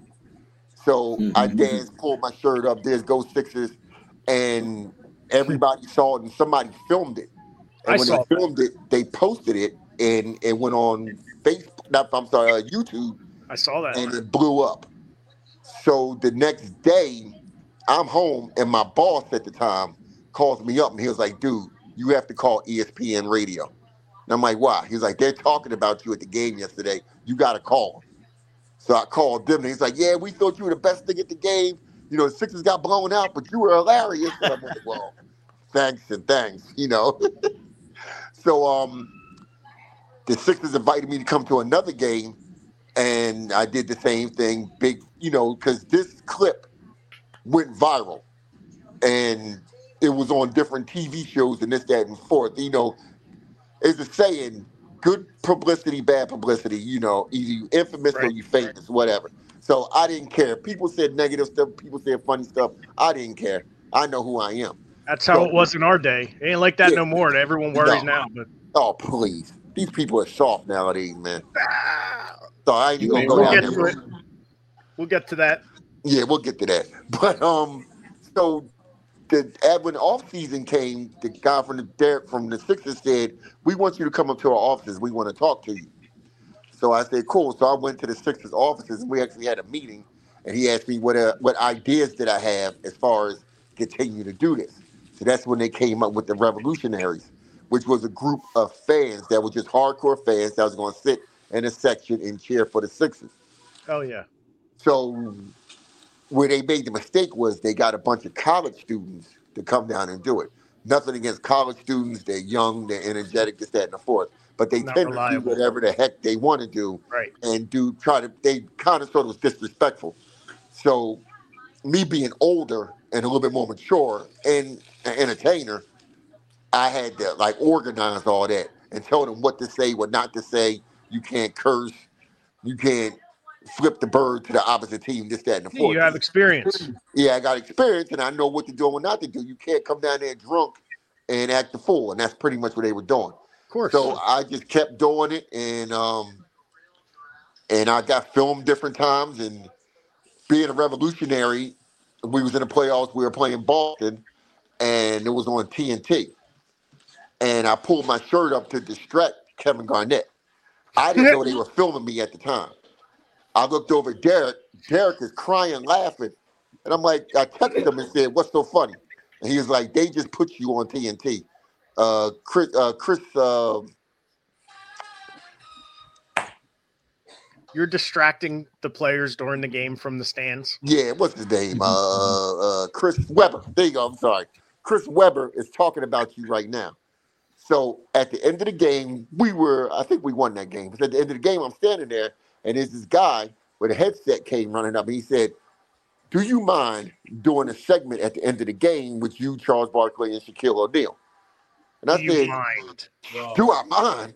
So Mhm. I danced, pulled my shirt up, there's Go Sixers, and everybody saw it, and somebody filmed it. And I when saw they filmed it, they posted it, and it went on Facebook, not, I'm sorry, uh, YouTube, I saw that. and it blew up. So the next day, I'm home, and my boss at the time calls me up, and he was like, dude, you have to call E S P N Radio. And I'm like, why? He was like, they're talking about you at the game yesterday. You got to call them. So I called them, and he's like, yeah, we thought you were the best thing at the game. You know, the Sixers got blown out, but you were hilarious. And I'm like, well, thanks and thanks, you know. So um, the Sixers invited me to come to another game, and I did the same thing, big, you know, because this clip went viral, and it was on different T V shows and this, that, and fourth. You know, it's a saying, good publicity, bad publicity, you know, either you infamous or Right. you famous, whatever. So I didn't care. People said negative stuff, people said funny stuff. I didn't care. I know who I am. That's how it was in our day. It ain't like that Yeah. no more. Everyone worries No. now. But Oh, please. These people are soft nowadays, man. So I ain't even gonna go we'll down get that to road. it. We'll get to that. Yeah, we'll get to that. But um, so the uh, when off season came, the guy from the Derek from the Sixers said, "We want you to come up to our offices. We want to talk to you." So I said, "Cool." So I went to the Sixers offices, and we actually had a meeting. And he asked me what uh, what ideas did I have as far as continue to do this. So that's when they came up with the Revolutionaries, which was a group of fans that were just hardcore fans that was going to sit in a section and cheer for the Sixers. Oh yeah. So where they made the mistake was they got a bunch of college students to come down and do it. Nothing against college students. They're young, they're energetic, this, that, and the fourth. But they Not tend reliable. to do whatever the heck they want to do Right. and do try to, they kind of sort of was disrespectful. So me being older and a little bit more mature and an entertainer, I had to like organize all that and tell them what to say, what not to say. You can't curse. You can't flip the bird to the opposite team, this, that, and the Yeah, fourth. you have experience. Yeah, I got experience and I know what to do and what not to do. You can't come down there drunk and act the fool. And that's pretty much what they were doing. Of course. So I just kept doing it, and um, and I got filmed different times. And being a revolutionary, we was in the playoffs. We were playing Boston, and it was on T N T. And I pulled my shirt up to distract Kevin Garnett. I didn't know they were filming me at the time. I looked over at Derek. Derek is crying, laughing, and I'm like, I texted him and said, "What's so funny?" And he was like, "They just put you on T N T." Uh, Chris, uh, Chris. Uh, You're distracting the players during the game from the stands. Yeah, what's his name? Uh, uh, Chris Webber. There you go. I'm sorry. Chris Webber is talking about you right now. So at the end of the game, we were, I think we won that game. But at the end of the game, I'm standing there, and there's this guy with a headset came running up, and he said, "Do you mind doing a segment at the end of the game with you, Charles Barkley, and Shaquille O'Neal?" And I Do you said, mind? "Do I mind?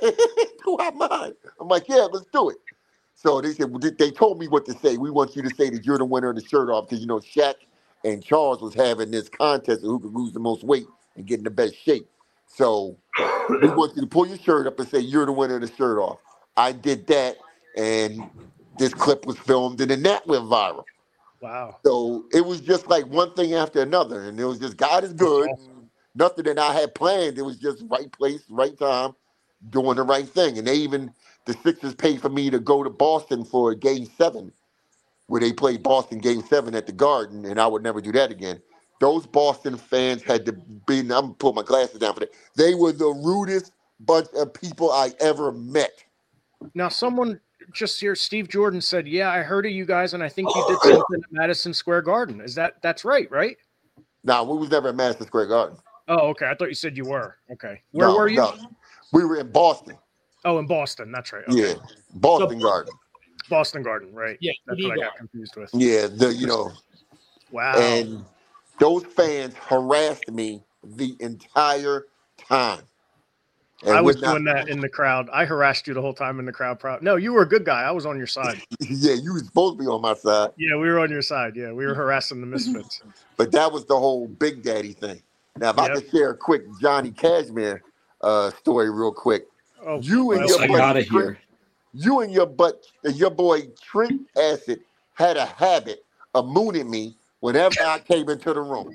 Do I mind?" I'm like, "Yeah, let's do it." So they said, well, they told me what to say. "We want you to say that you're the winner of the shirt off," because, you know, Shaq and Charles was having this contest of who could lose the most weight and get in the best shape. So we want you to pull your shirt up and say you're the winner of the shirt off. I did that, and this clip was filmed, and then that went viral. Wow. So it was just like one thing after another, and it was just God is good. Awesome. Nothing that I had planned. It was just right place, right time, doing the right thing. And they even, the Sixers paid for me to go to Boston for game seven, where they played Boston game seven at the Garden, and I would never do that again. Those Boston fans had to be, I'm going to pull my glasses down for that. They were the rudest bunch of people I ever met. Now, someone just here, Steve Jordan said, "Yeah, I heard of you guys, and I think you did something at Madison Square Garden." Is that, that's right, right? No, we was never at Madison Square Garden. Oh, okay. I thought you said you were. Okay. Where No, were you? no. We were in Boston. Oh, in Boston. That's right. Okay. Yeah, Boston Garden. Boston Garden, right? Yeah, That's T V what I got Garden. confused with. Yeah, the you know, Wow. and those fans harassed me the entire time. And I was would not- doing that in the crowd. I harassed you the whole time in the crowd. Proud. No, you were a good guy. I was on your side. Yeah, you was supposed to be on my side, Yeah, we were on your side. Yeah, we were harassing the misfits. but that was the whole Big Daddy thing. Now, if I Yep. could share a quick Johnny Cashmere uh, story real quick. Oh, You and well, your I buddy gotta Trent- hear. You and your butt, your boy Trent Acid had a habit of mooning me whenever I came into the room.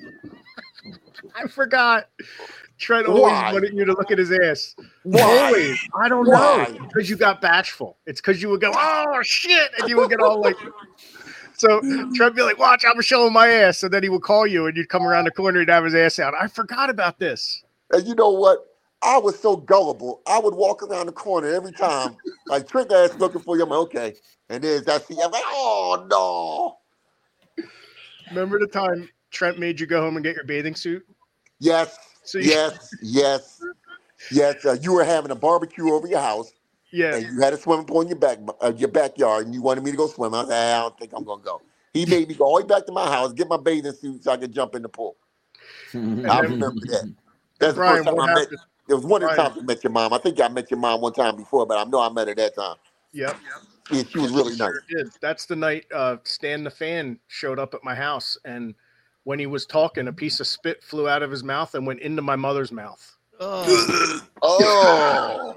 I forgot. Trent always Why? wanted you to look at his ass. Why? Always. I don't Why? know. Because you got bashful. It's because you would go, "Oh shit," and you would get all like. So Trent would be like, "Watch, I'm showing my ass," and then he would call you, and you'd come around the corner and have his ass out. I forgot about this. And you know what? I was so gullible. I would walk around the corner every time, like Trent ass looking for you. I'm like, okay. And then I see, I'm like, oh no. Remember the time Trent made you go home and get your bathing suit? Yes, So you, yes, yes, yes. Uh, you were having a barbecue over your house, yeah. and you had a swimming pool in your back, uh, your backyard, and you wanted me to go swim. I said, I don't think I'm gonna go. He made me go all the way back to my house, get my bathing suit so I could jump in the pool. I remember that. That's Brian, the first time what I met. happened? It was one of the Brian. times I met your mom. I think I met your mom one time before, but I know I met her that time. Yep. Yeah, she was really nice. Sure did. That's the night uh, Stan the Fan showed up at my house, and when he was talking, a piece of spit flew out of his mouth and went into my mother's mouth. Oh, Oh,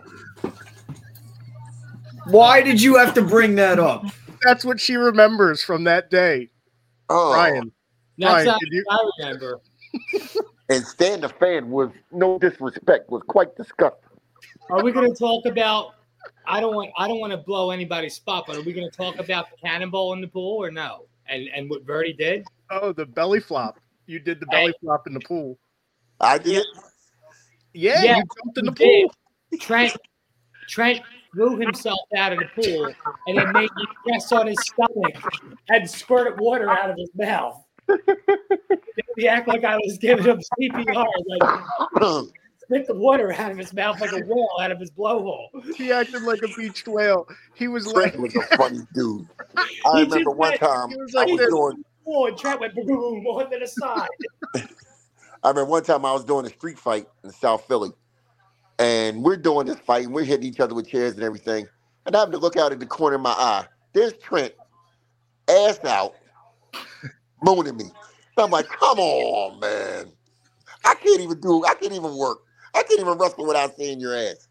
Why did you have to bring that up? That's what she remembers from that day. oh. Brian, That's Brian, not did you- what I remember. And Stan the Fan was, no disrespect, was quite disgusting. Are we going to talk about? I don't want. I don't want to blow anybody's spot, but are we going to talk about the cannonball in the pool or no? And and what Verdi did? Oh, the belly flop. You did the belly flop in the pool. I did. Yeah, Yeah, you jumped in the He pool. did. Trent Trent threw himself out of the pool and then made me press on his stomach and squirted water out of his mouth. He act like I was giving him C P R. Like, spit the water out of his mouth like a whale out of his blowhole. He acted like a beached whale. He was Trent like, was a funny dude. I He remember just one went- time he was I like was this. doing. Oh, and Trent went boom on to the side. I remember one time I was doing a street fight in South Philly, and we're doing this fight, and we're hitting each other with chairs and everything. And I have to look out at the corner of my eye. There's Trent, ass out, mooning me. And I'm like, come on, man. I can't even do. I can't even work. I can't even wrestle without seeing your ass.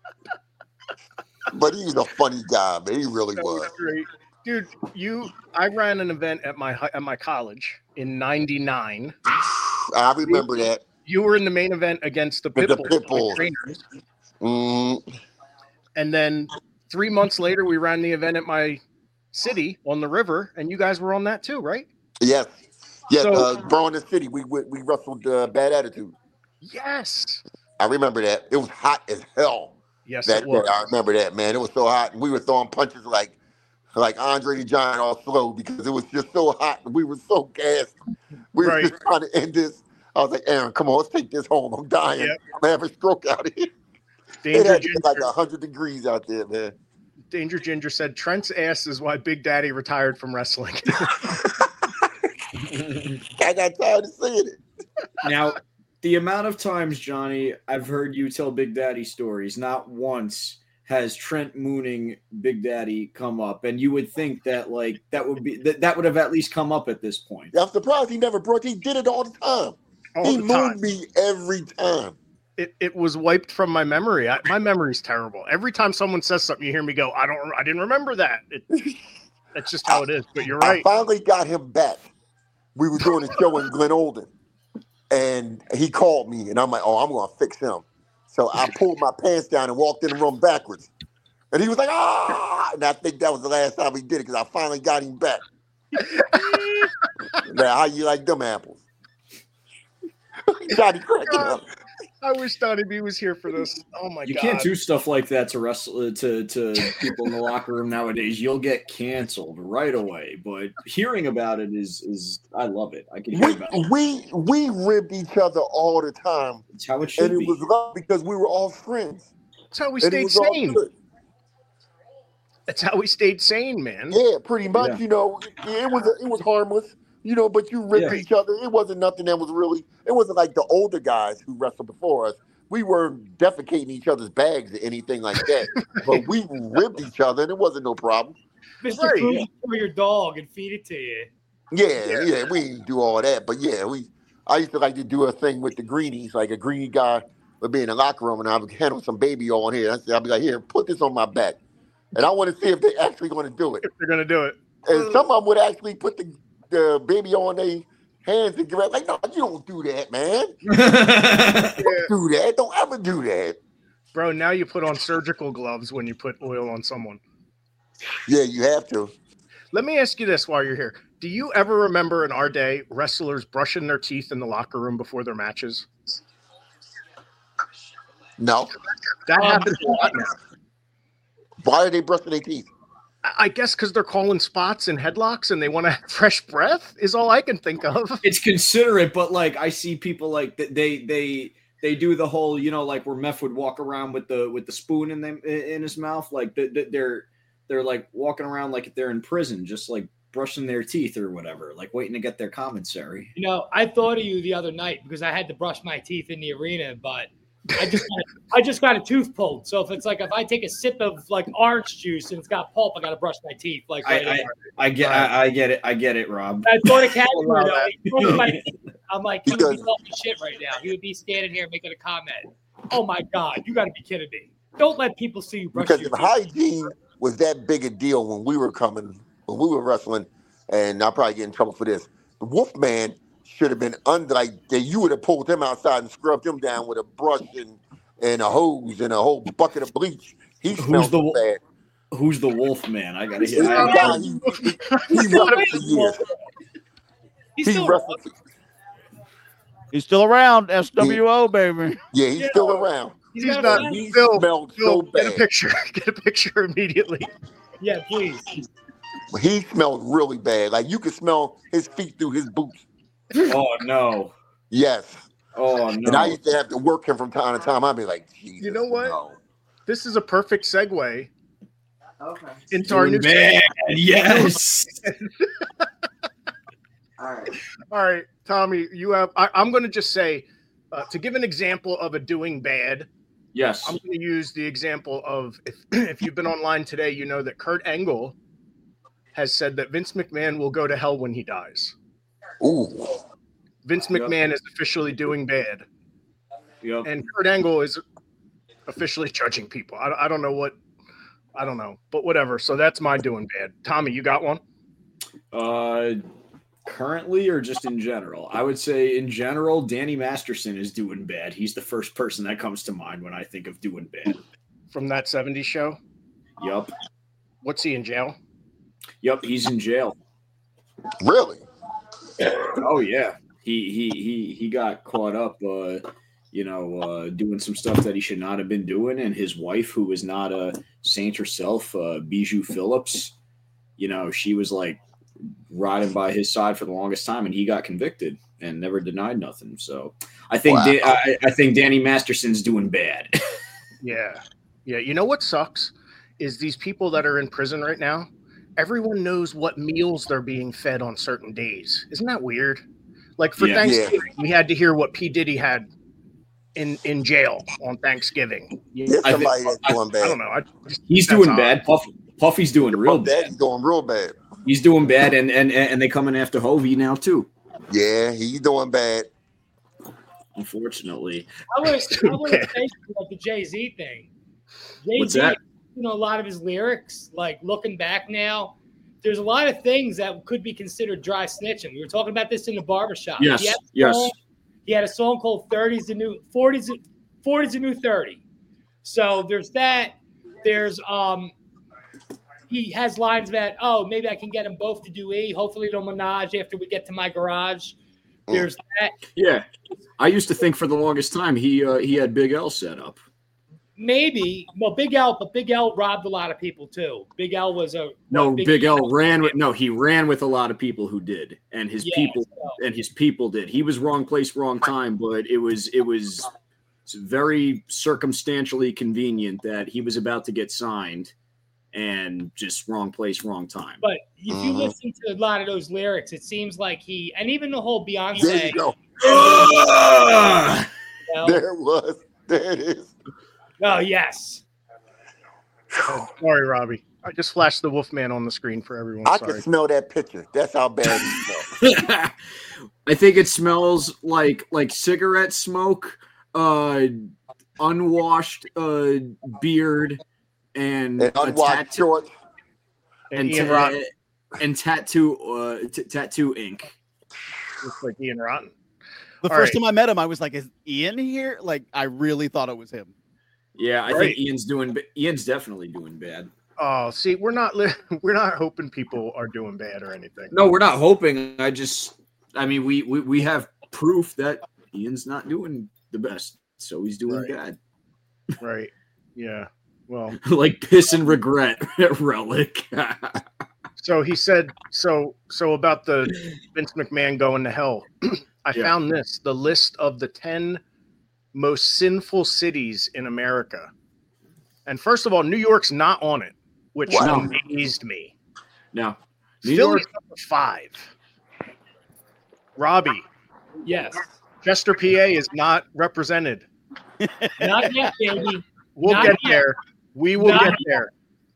But he was a funny guy, man. He really That was. was great. Dude, you I ran an event at my hi- at my college in ninety-nine. I remember that. You were in the main event against the With the Pitbulls, Pit Bulls. trainers. Mm, And then three months later we ran the event at my city on the river, and you guys were on that too, right? yes. Yes, So- uh, Bro in the City, we we, we wrestled uh, Bad Attitude. Yes. I remember that. It was hot as hell. Yes, That it was. day. I remember that, man. It was so hot, and we were throwing punches like like Andre the Giant all slow because it was just so hot, and we were so gassed. We were Right. just trying to end this. I was like, Aaron, come on, let's take this home. I'm dying. Yep. I'm having a stroke out here. It Danger had to be like Ginger, one hundred degrees out there, man. Danger Ginger said Trent's ass is why Big Daddy retired from wrestling. I got tired of seeing it. Now, the amount of times, Johnny, I've heard you tell Big Daddy stories, not once has Trent mooning Big Daddy come up, and you would think that like that would be that, that would have at least come up at this point. I'm surprised he never brought. He did it all the time. All he the mooned time. me every time. It, it was wiped from my memory. I, my memory's terrible. Every time someone says something, you hear me go, I don't, I didn't remember that. It, that's just how it is. But you're I right. finally got him back. We were doing a show in Glen Olden, and he called me, and I'm like, "Oh, I'm gonna fix him." So I pulled my pants down and walked in the room backwards, and he was like, "Ah!" And I think that was the last time he did it because I finally got him back. Now, how you like them apples? Johnny cracking up. I wish Donnie B was here for this. Oh my You god! can't do stuff like that to wrestle to to people in the locker room nowadays. You'll get canceled right away. But hearing about it is is I love it. I can hear We, about it. we we ribbed each other all the time, It's how it should and it be. was love because we were all friends. That's how we And it stayed was all sane. good. That's how we stayed sane, man. Yeah, pretty much. Yeah. You know, it was it was harmless. You know, but you ripped Yeah. each other. It wasn't nothing that was really. It wasn't like the older guys who wrestled before us. We weren't defecating each other's bags or anything like that. But we ribbed each other, and it wasn't no problem. Mister Right, Food yeah. for your dog and feed it to you. Yeah, Yeah. yeah, we didn't do all that. But yeah, we. I used to like to do a thing with the greenies, like a greenie guy would be in the locker room, and I would handle some baby on here. I'd I'd be like, "Here, put this on my back," and I want to see if they actually going to do it. If they're gonna do it, And some of them would actually put the, the baby on their hands and give it like, no, you don't do that, man. Don't do that. Don't ever do that. bro. Now you put on surgical gloves when you put oil on someone. Yeah, you have to. Let me ask you this while you're here. Do you ever remember in our day wrestlers brushing their teeth in the locker room before their matches? No. That Um, happens a lot now. Why are they brushing their teeth? I I guess because they're calling spots and headlocks and they want to have fresh breath is all I can think of. It's considerate, but like I see people like th- they they they do the whole, you know, like where Meth would walk around with the with the spoon in them in his mouth, like th- th- they're they're like walking around like they're in prison, just like brushing their teeth or whatever, like waiting to get their commissary. You know, I thought of you the other night because I had to brush my teeth in the arena, but I just got, I just got a tooth pulled. So if it's like if I take a sip of like orange juice and it's got pulp, I got to brush my teeth. Like right I, I, away. I get I, I get it I get it, Rob. I thought of Casimir Allow though. that. He brushed my teeth. I'm like, he would be Because- talking shit right now. He would be standing here making a comment. Oh my God, you got to be kidding me! Don't let people see you brush Because your if teeth. hygiene was that big a deal when we were coming, when we were wrestling, and I'll probably get in trouble for this, the Wolfman should have been under, like, that you would have pulled him outside and scrubbed him down with a brush and, and a hose and a whole bucket of bleach. He Who's smells the so wo- bad. Who's the wolf man? I gotta This hear. I, guy, he, he, he wrestled for years. He's He still wrestled for, He's still around. S W O, baby. yeah, he's still around. he's He's got not- a friend. He Phil, smelled Phil, so get a bad. picture. Get a picture immediately. Yeah, please. He smelled really bad. Like you could smell his feet through his boots. Oh no. Yes. Oh And I no. used to have to work him from time to time. I'd be like, Jesus, You know what? no. This is a perfect segue Okay. into our new Doing bad. Yes. All right. All right, Tommy, you have. I, I'm going to just say, uh, to give an example of a doing bad, Yes. I'm going to use the example of if, if you've been online today, you know that Kurt Angle has said that Vince McMahon will go to hell when he dies. Ooh. Vince Yep. McMahon is officially doing bad, Yep. and Kurt Angle is officially judging people. I, I don't know what, I don't know, but whatever. So that's my doing bad. Tommy, you got one? Uh, currently or just in general? I would say in general, Danny Masterson is doing bad. He's the first person that comes to mind when I think of doing bad. From that seventies show? Yup. What's he in jail? Yup. He's in jail. Really? Oh yeah. He he he he got caught up. Uh, you know, uh, doing some stuff that he should not have been doing, and his wife, who was not a saint herself, uh, Bijou Phillips, you know, she was like riding by his side for the longest time, and he got convicted and never denied nothing. So I think Wow. Da- I, I think Danny Masterson's doing bad. Yeah. Yeah. You know what sucks is these people that are in prison right now, everyone knows what meals they're being fed on certain days. Isn't that weird? Like for Yeah. Thanksgiving, we had to hear what P. Diddy had in, in jail on Thanksgiving. There's I somebody think- that's doing bad. I don't know. I just, He's that's doing odd. bad. Puff, Puffy's doing real Bad. bad. He's doing real bad. He's doing bad, and and and they coming after Hovey now too. Yeah, he's doing bad. Unfortunately, I would, I would Stupid. say about the Jay Z thing. Jay What's Z, that? you know, a lot of his lyrics, like looking back now, there's a lot of things that could be considered dry snitching. We were talking about this in the barbershop. Yes, He had a yes. song- He had a song called thirties the new forties, forties the new thirty. So there's that. There's um he has lines that, oh, maybe I can get them both to do E. Hopefully they'll menage after we get to my garage. There's that. yeah. I used to think for the longest time he uh, he had Big L set up. Maybe, well, Big L, but Big L robbed a lot of people too. Big L was a No, Big Big L ran with no. He ran with a lot of people who did, and his Yeah, people so- and his people did. He was wrong place, wrong time, but it was it was very circumstantially convenient that he was about to get signed, and just wrong place, wrong time. But if you Mhm. listen to a lot of those lyrics, it seems like he, and even the whole There Beyonce, you go. Ah! you know, There it was. There it is. oh yes, Oh, sorry, Robbie. I just flashed the Wolfman on the screen for everyone. I Sorry. can smell that picture. That's how bad he smells. I think it smells like like cigarette smoke, uh, unwashed uh, beard, and, And a unwashed tattoo shorts. And and, Ian ta- Rotten. and tattoo uh, t- tattoo ink. Looks like Ian Rotten. The All first right. time I met him, I was like, "Is Ian here?" Like, I really thought it was him. Yeah, I Right. think Ian's doing. ba- Ian's definitely doing bad. Oh, see, we're not li- we're not hoping people are doing bad or anything. No, we're not hoping. I just, I mean, we we, we have proof that Ian's not doing the best, so he's doing Right. bad. Right. Yeah. Well, Like piss and regret relic. so he said so so about the Vince McMahon going to hell. I Yeah. found this, the list of the ten most sinful cities in America. And first of all, New York's not on it, which Wow. amazed me. No, New Philly's York. number five. Robbie, yes, Chester, P A is not represented. not yet, baby. We'll Not get yet. there. We will Not get there.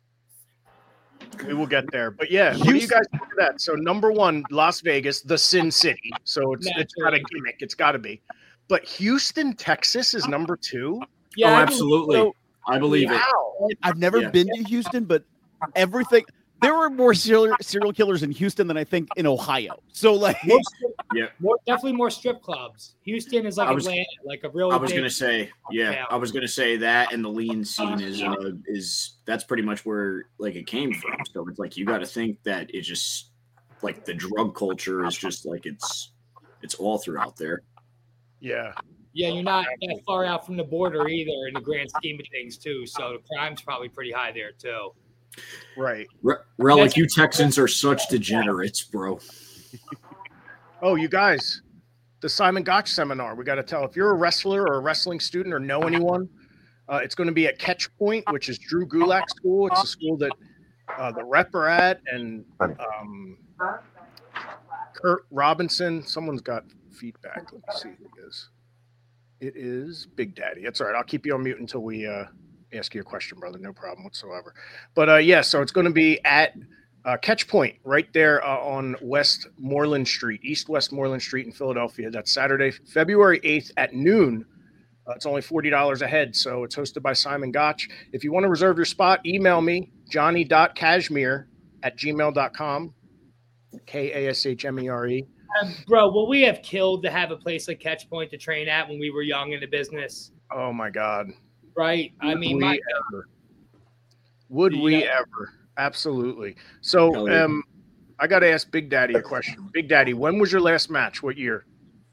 We will get there. But yeah, what do you guys think of that? So number one, Las Vegas, the Sin City. So it's it's got a Naturally. gimmick. It's got to be. But Houston, Texas is number two. Yeah, oh, I absolutely. So- I believe it. Wow. I've never Yeah. been to Houston, but everything there were more serial, serial killers in Houston than I think in Ohio. So like, More strip- Yeah. more, definitely more strip clubs. Houston is like I was- Atlanta, like a really. I was big- gonna say, yeah, Yeah. I was gonna say that, and the lean scene is uh, is that's pretty much where like it came from. So it's like you got to think that it just like the drug culture is just like it's it's all throughout there. Yeah. Yeah, you're not that far out from the border either in the grand scheme of things, too. So the crime's probably pretty high there, too. Right. Re- Relic, you Texans are such degenerates, bro. Oh, you guys, the Simon Gotch seminar. We got to tell if you're a wrestler or a wrestling student or know anyone, uh, it's going to be at Catch Point, which is Drew Gulak School. It's a school that uh, the rep are at, and um, Kurt Robinson. Someone's got feedback. Let me see who it is. It is Big Daddy. That's all right. I'll keep you on mute until we uh, ask you a question, brother. No problem whatsoever. But uh, yeah, so it's going to be at uh, Catch Point right there uh, on West Moreland Street, East West Moreland Street in Philadelphia. That's Saturday, February eighth at noon. Uh, it's only forty dollars a head, so it's hosted by Simon Gotch. If you want to reserve your spot, email me, johnny dot cashmere at gmail dot com, K A S H M E R E. Um, bro, will we have killed to have a place like Catch Point to train at when we were young in the business? Oh, my God. Right? I Would mean, we my, ever? Would we Yeah. ever? Absolutely. So um, I got to ask Big Daddy a question. Big Daddy, when was your last match? What year?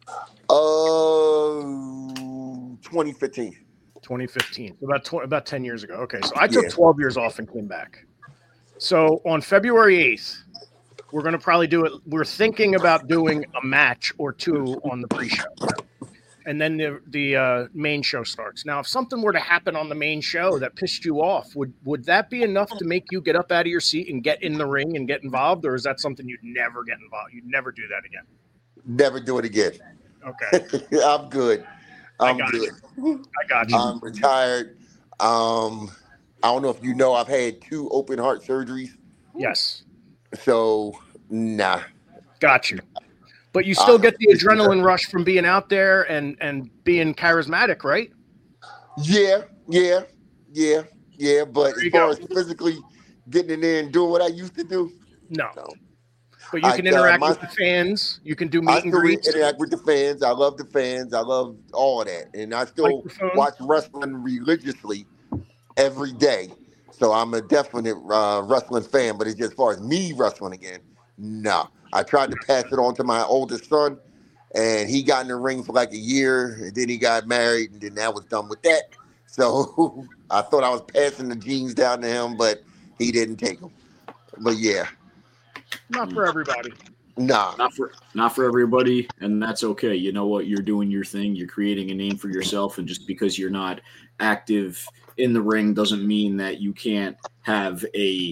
Uh, twenty fifteen. twenty fifteen. So about tw- about ten years ago. Okay, so I took Yeah. twelve years off and came back. So on February eighth, we're going to probably do it. We're thinking about doing a match or two on the pre-show. And then the the uh, main show starts. Now, if something were to happen on the main show that pissed you off, would would that be enough to make you get up out of your seat and get in the ring and get involved, or is that something you'd never get involved? You'd never do that again. Never do it again. Okay, I'm good. I I'm got good. you. I got you. I'm retired. Um, I don't know if you know, I've had two open heart surgeries. Yes, So, nah. got you. But you still Uh, get the adrenaline rush from being out there and and being charismatic, right? Yeah, yeah, yeah, yeah. But There as you far go. as physically getting in there and doing what I used to do, No. no. But you I- can uh, interact my- with the fans. You can do I meet and still greets. interact with the fans. I love the fans. I love all of that. And I still Microphone. watch wrestling religiously every day. So I'm a definite uh, wrestling fan. But it's just as far as me wrestling again, no. I tried to pass it on to my oldest son, and he got in the ring for like a year, and then he got married, and then that was done with that. So I thought I was passing the genes down to him, but he didn't take them. But yeah, Not for everybody. nah. Not for not for everybody, and that's okay. You know what? You're doing your thing. You're creating a name for yourself, and just because you're not active in the ring doesn't mean that you can't have a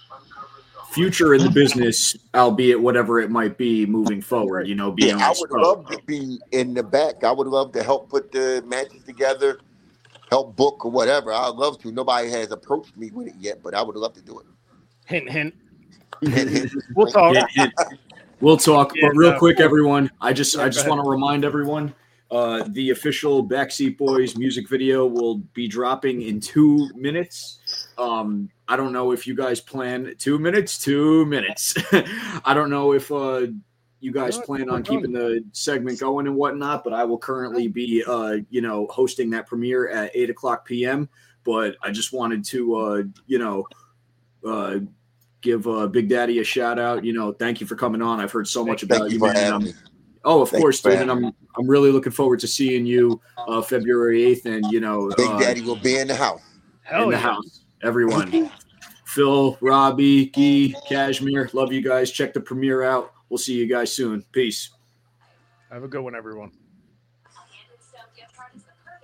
future in the business, albeit whatever it might be moving forward. You know, being Yeah, I on would pro. love to be in the back. I would love to help put the matches together, help book or whatever. I'd love to. Nobody has approached me with it yet, but I would love to do Hint, hint. it. We'll talk. Hint, hint. We'll talk, Yeah, but real uh, quick, everyone. I just Yeah, I go just ahead. want to remind everyone, uh, the official Backseat Boys music video will be dropping in two minutes. Um, I don't know if you guys plan two minutes, two minutes. I don't know if uh, you guys No, plan we're on keeping the segment going and whatnot, but I will currently be, uh, you know, hosting that premiere at eight o'clock p.m. But I just wanted to, uh, you know, uh, give uh, Big Daddy a shout out. You know, thank you for coming on. I've heard so much Thank about you you, for man. having I'm- me. Oh, of Thank course, you for dude. And I'm I'm really looking forward to seeing you uh, February eighth, and you know, Big uh, Daddy will be in the house. Hell in the yeah. house. Everyone, Phil, Robbie, Gee, Cashmere, love you guys. Check the premiere out. We'll see you guys soon. Peace. Have a good one, everyone.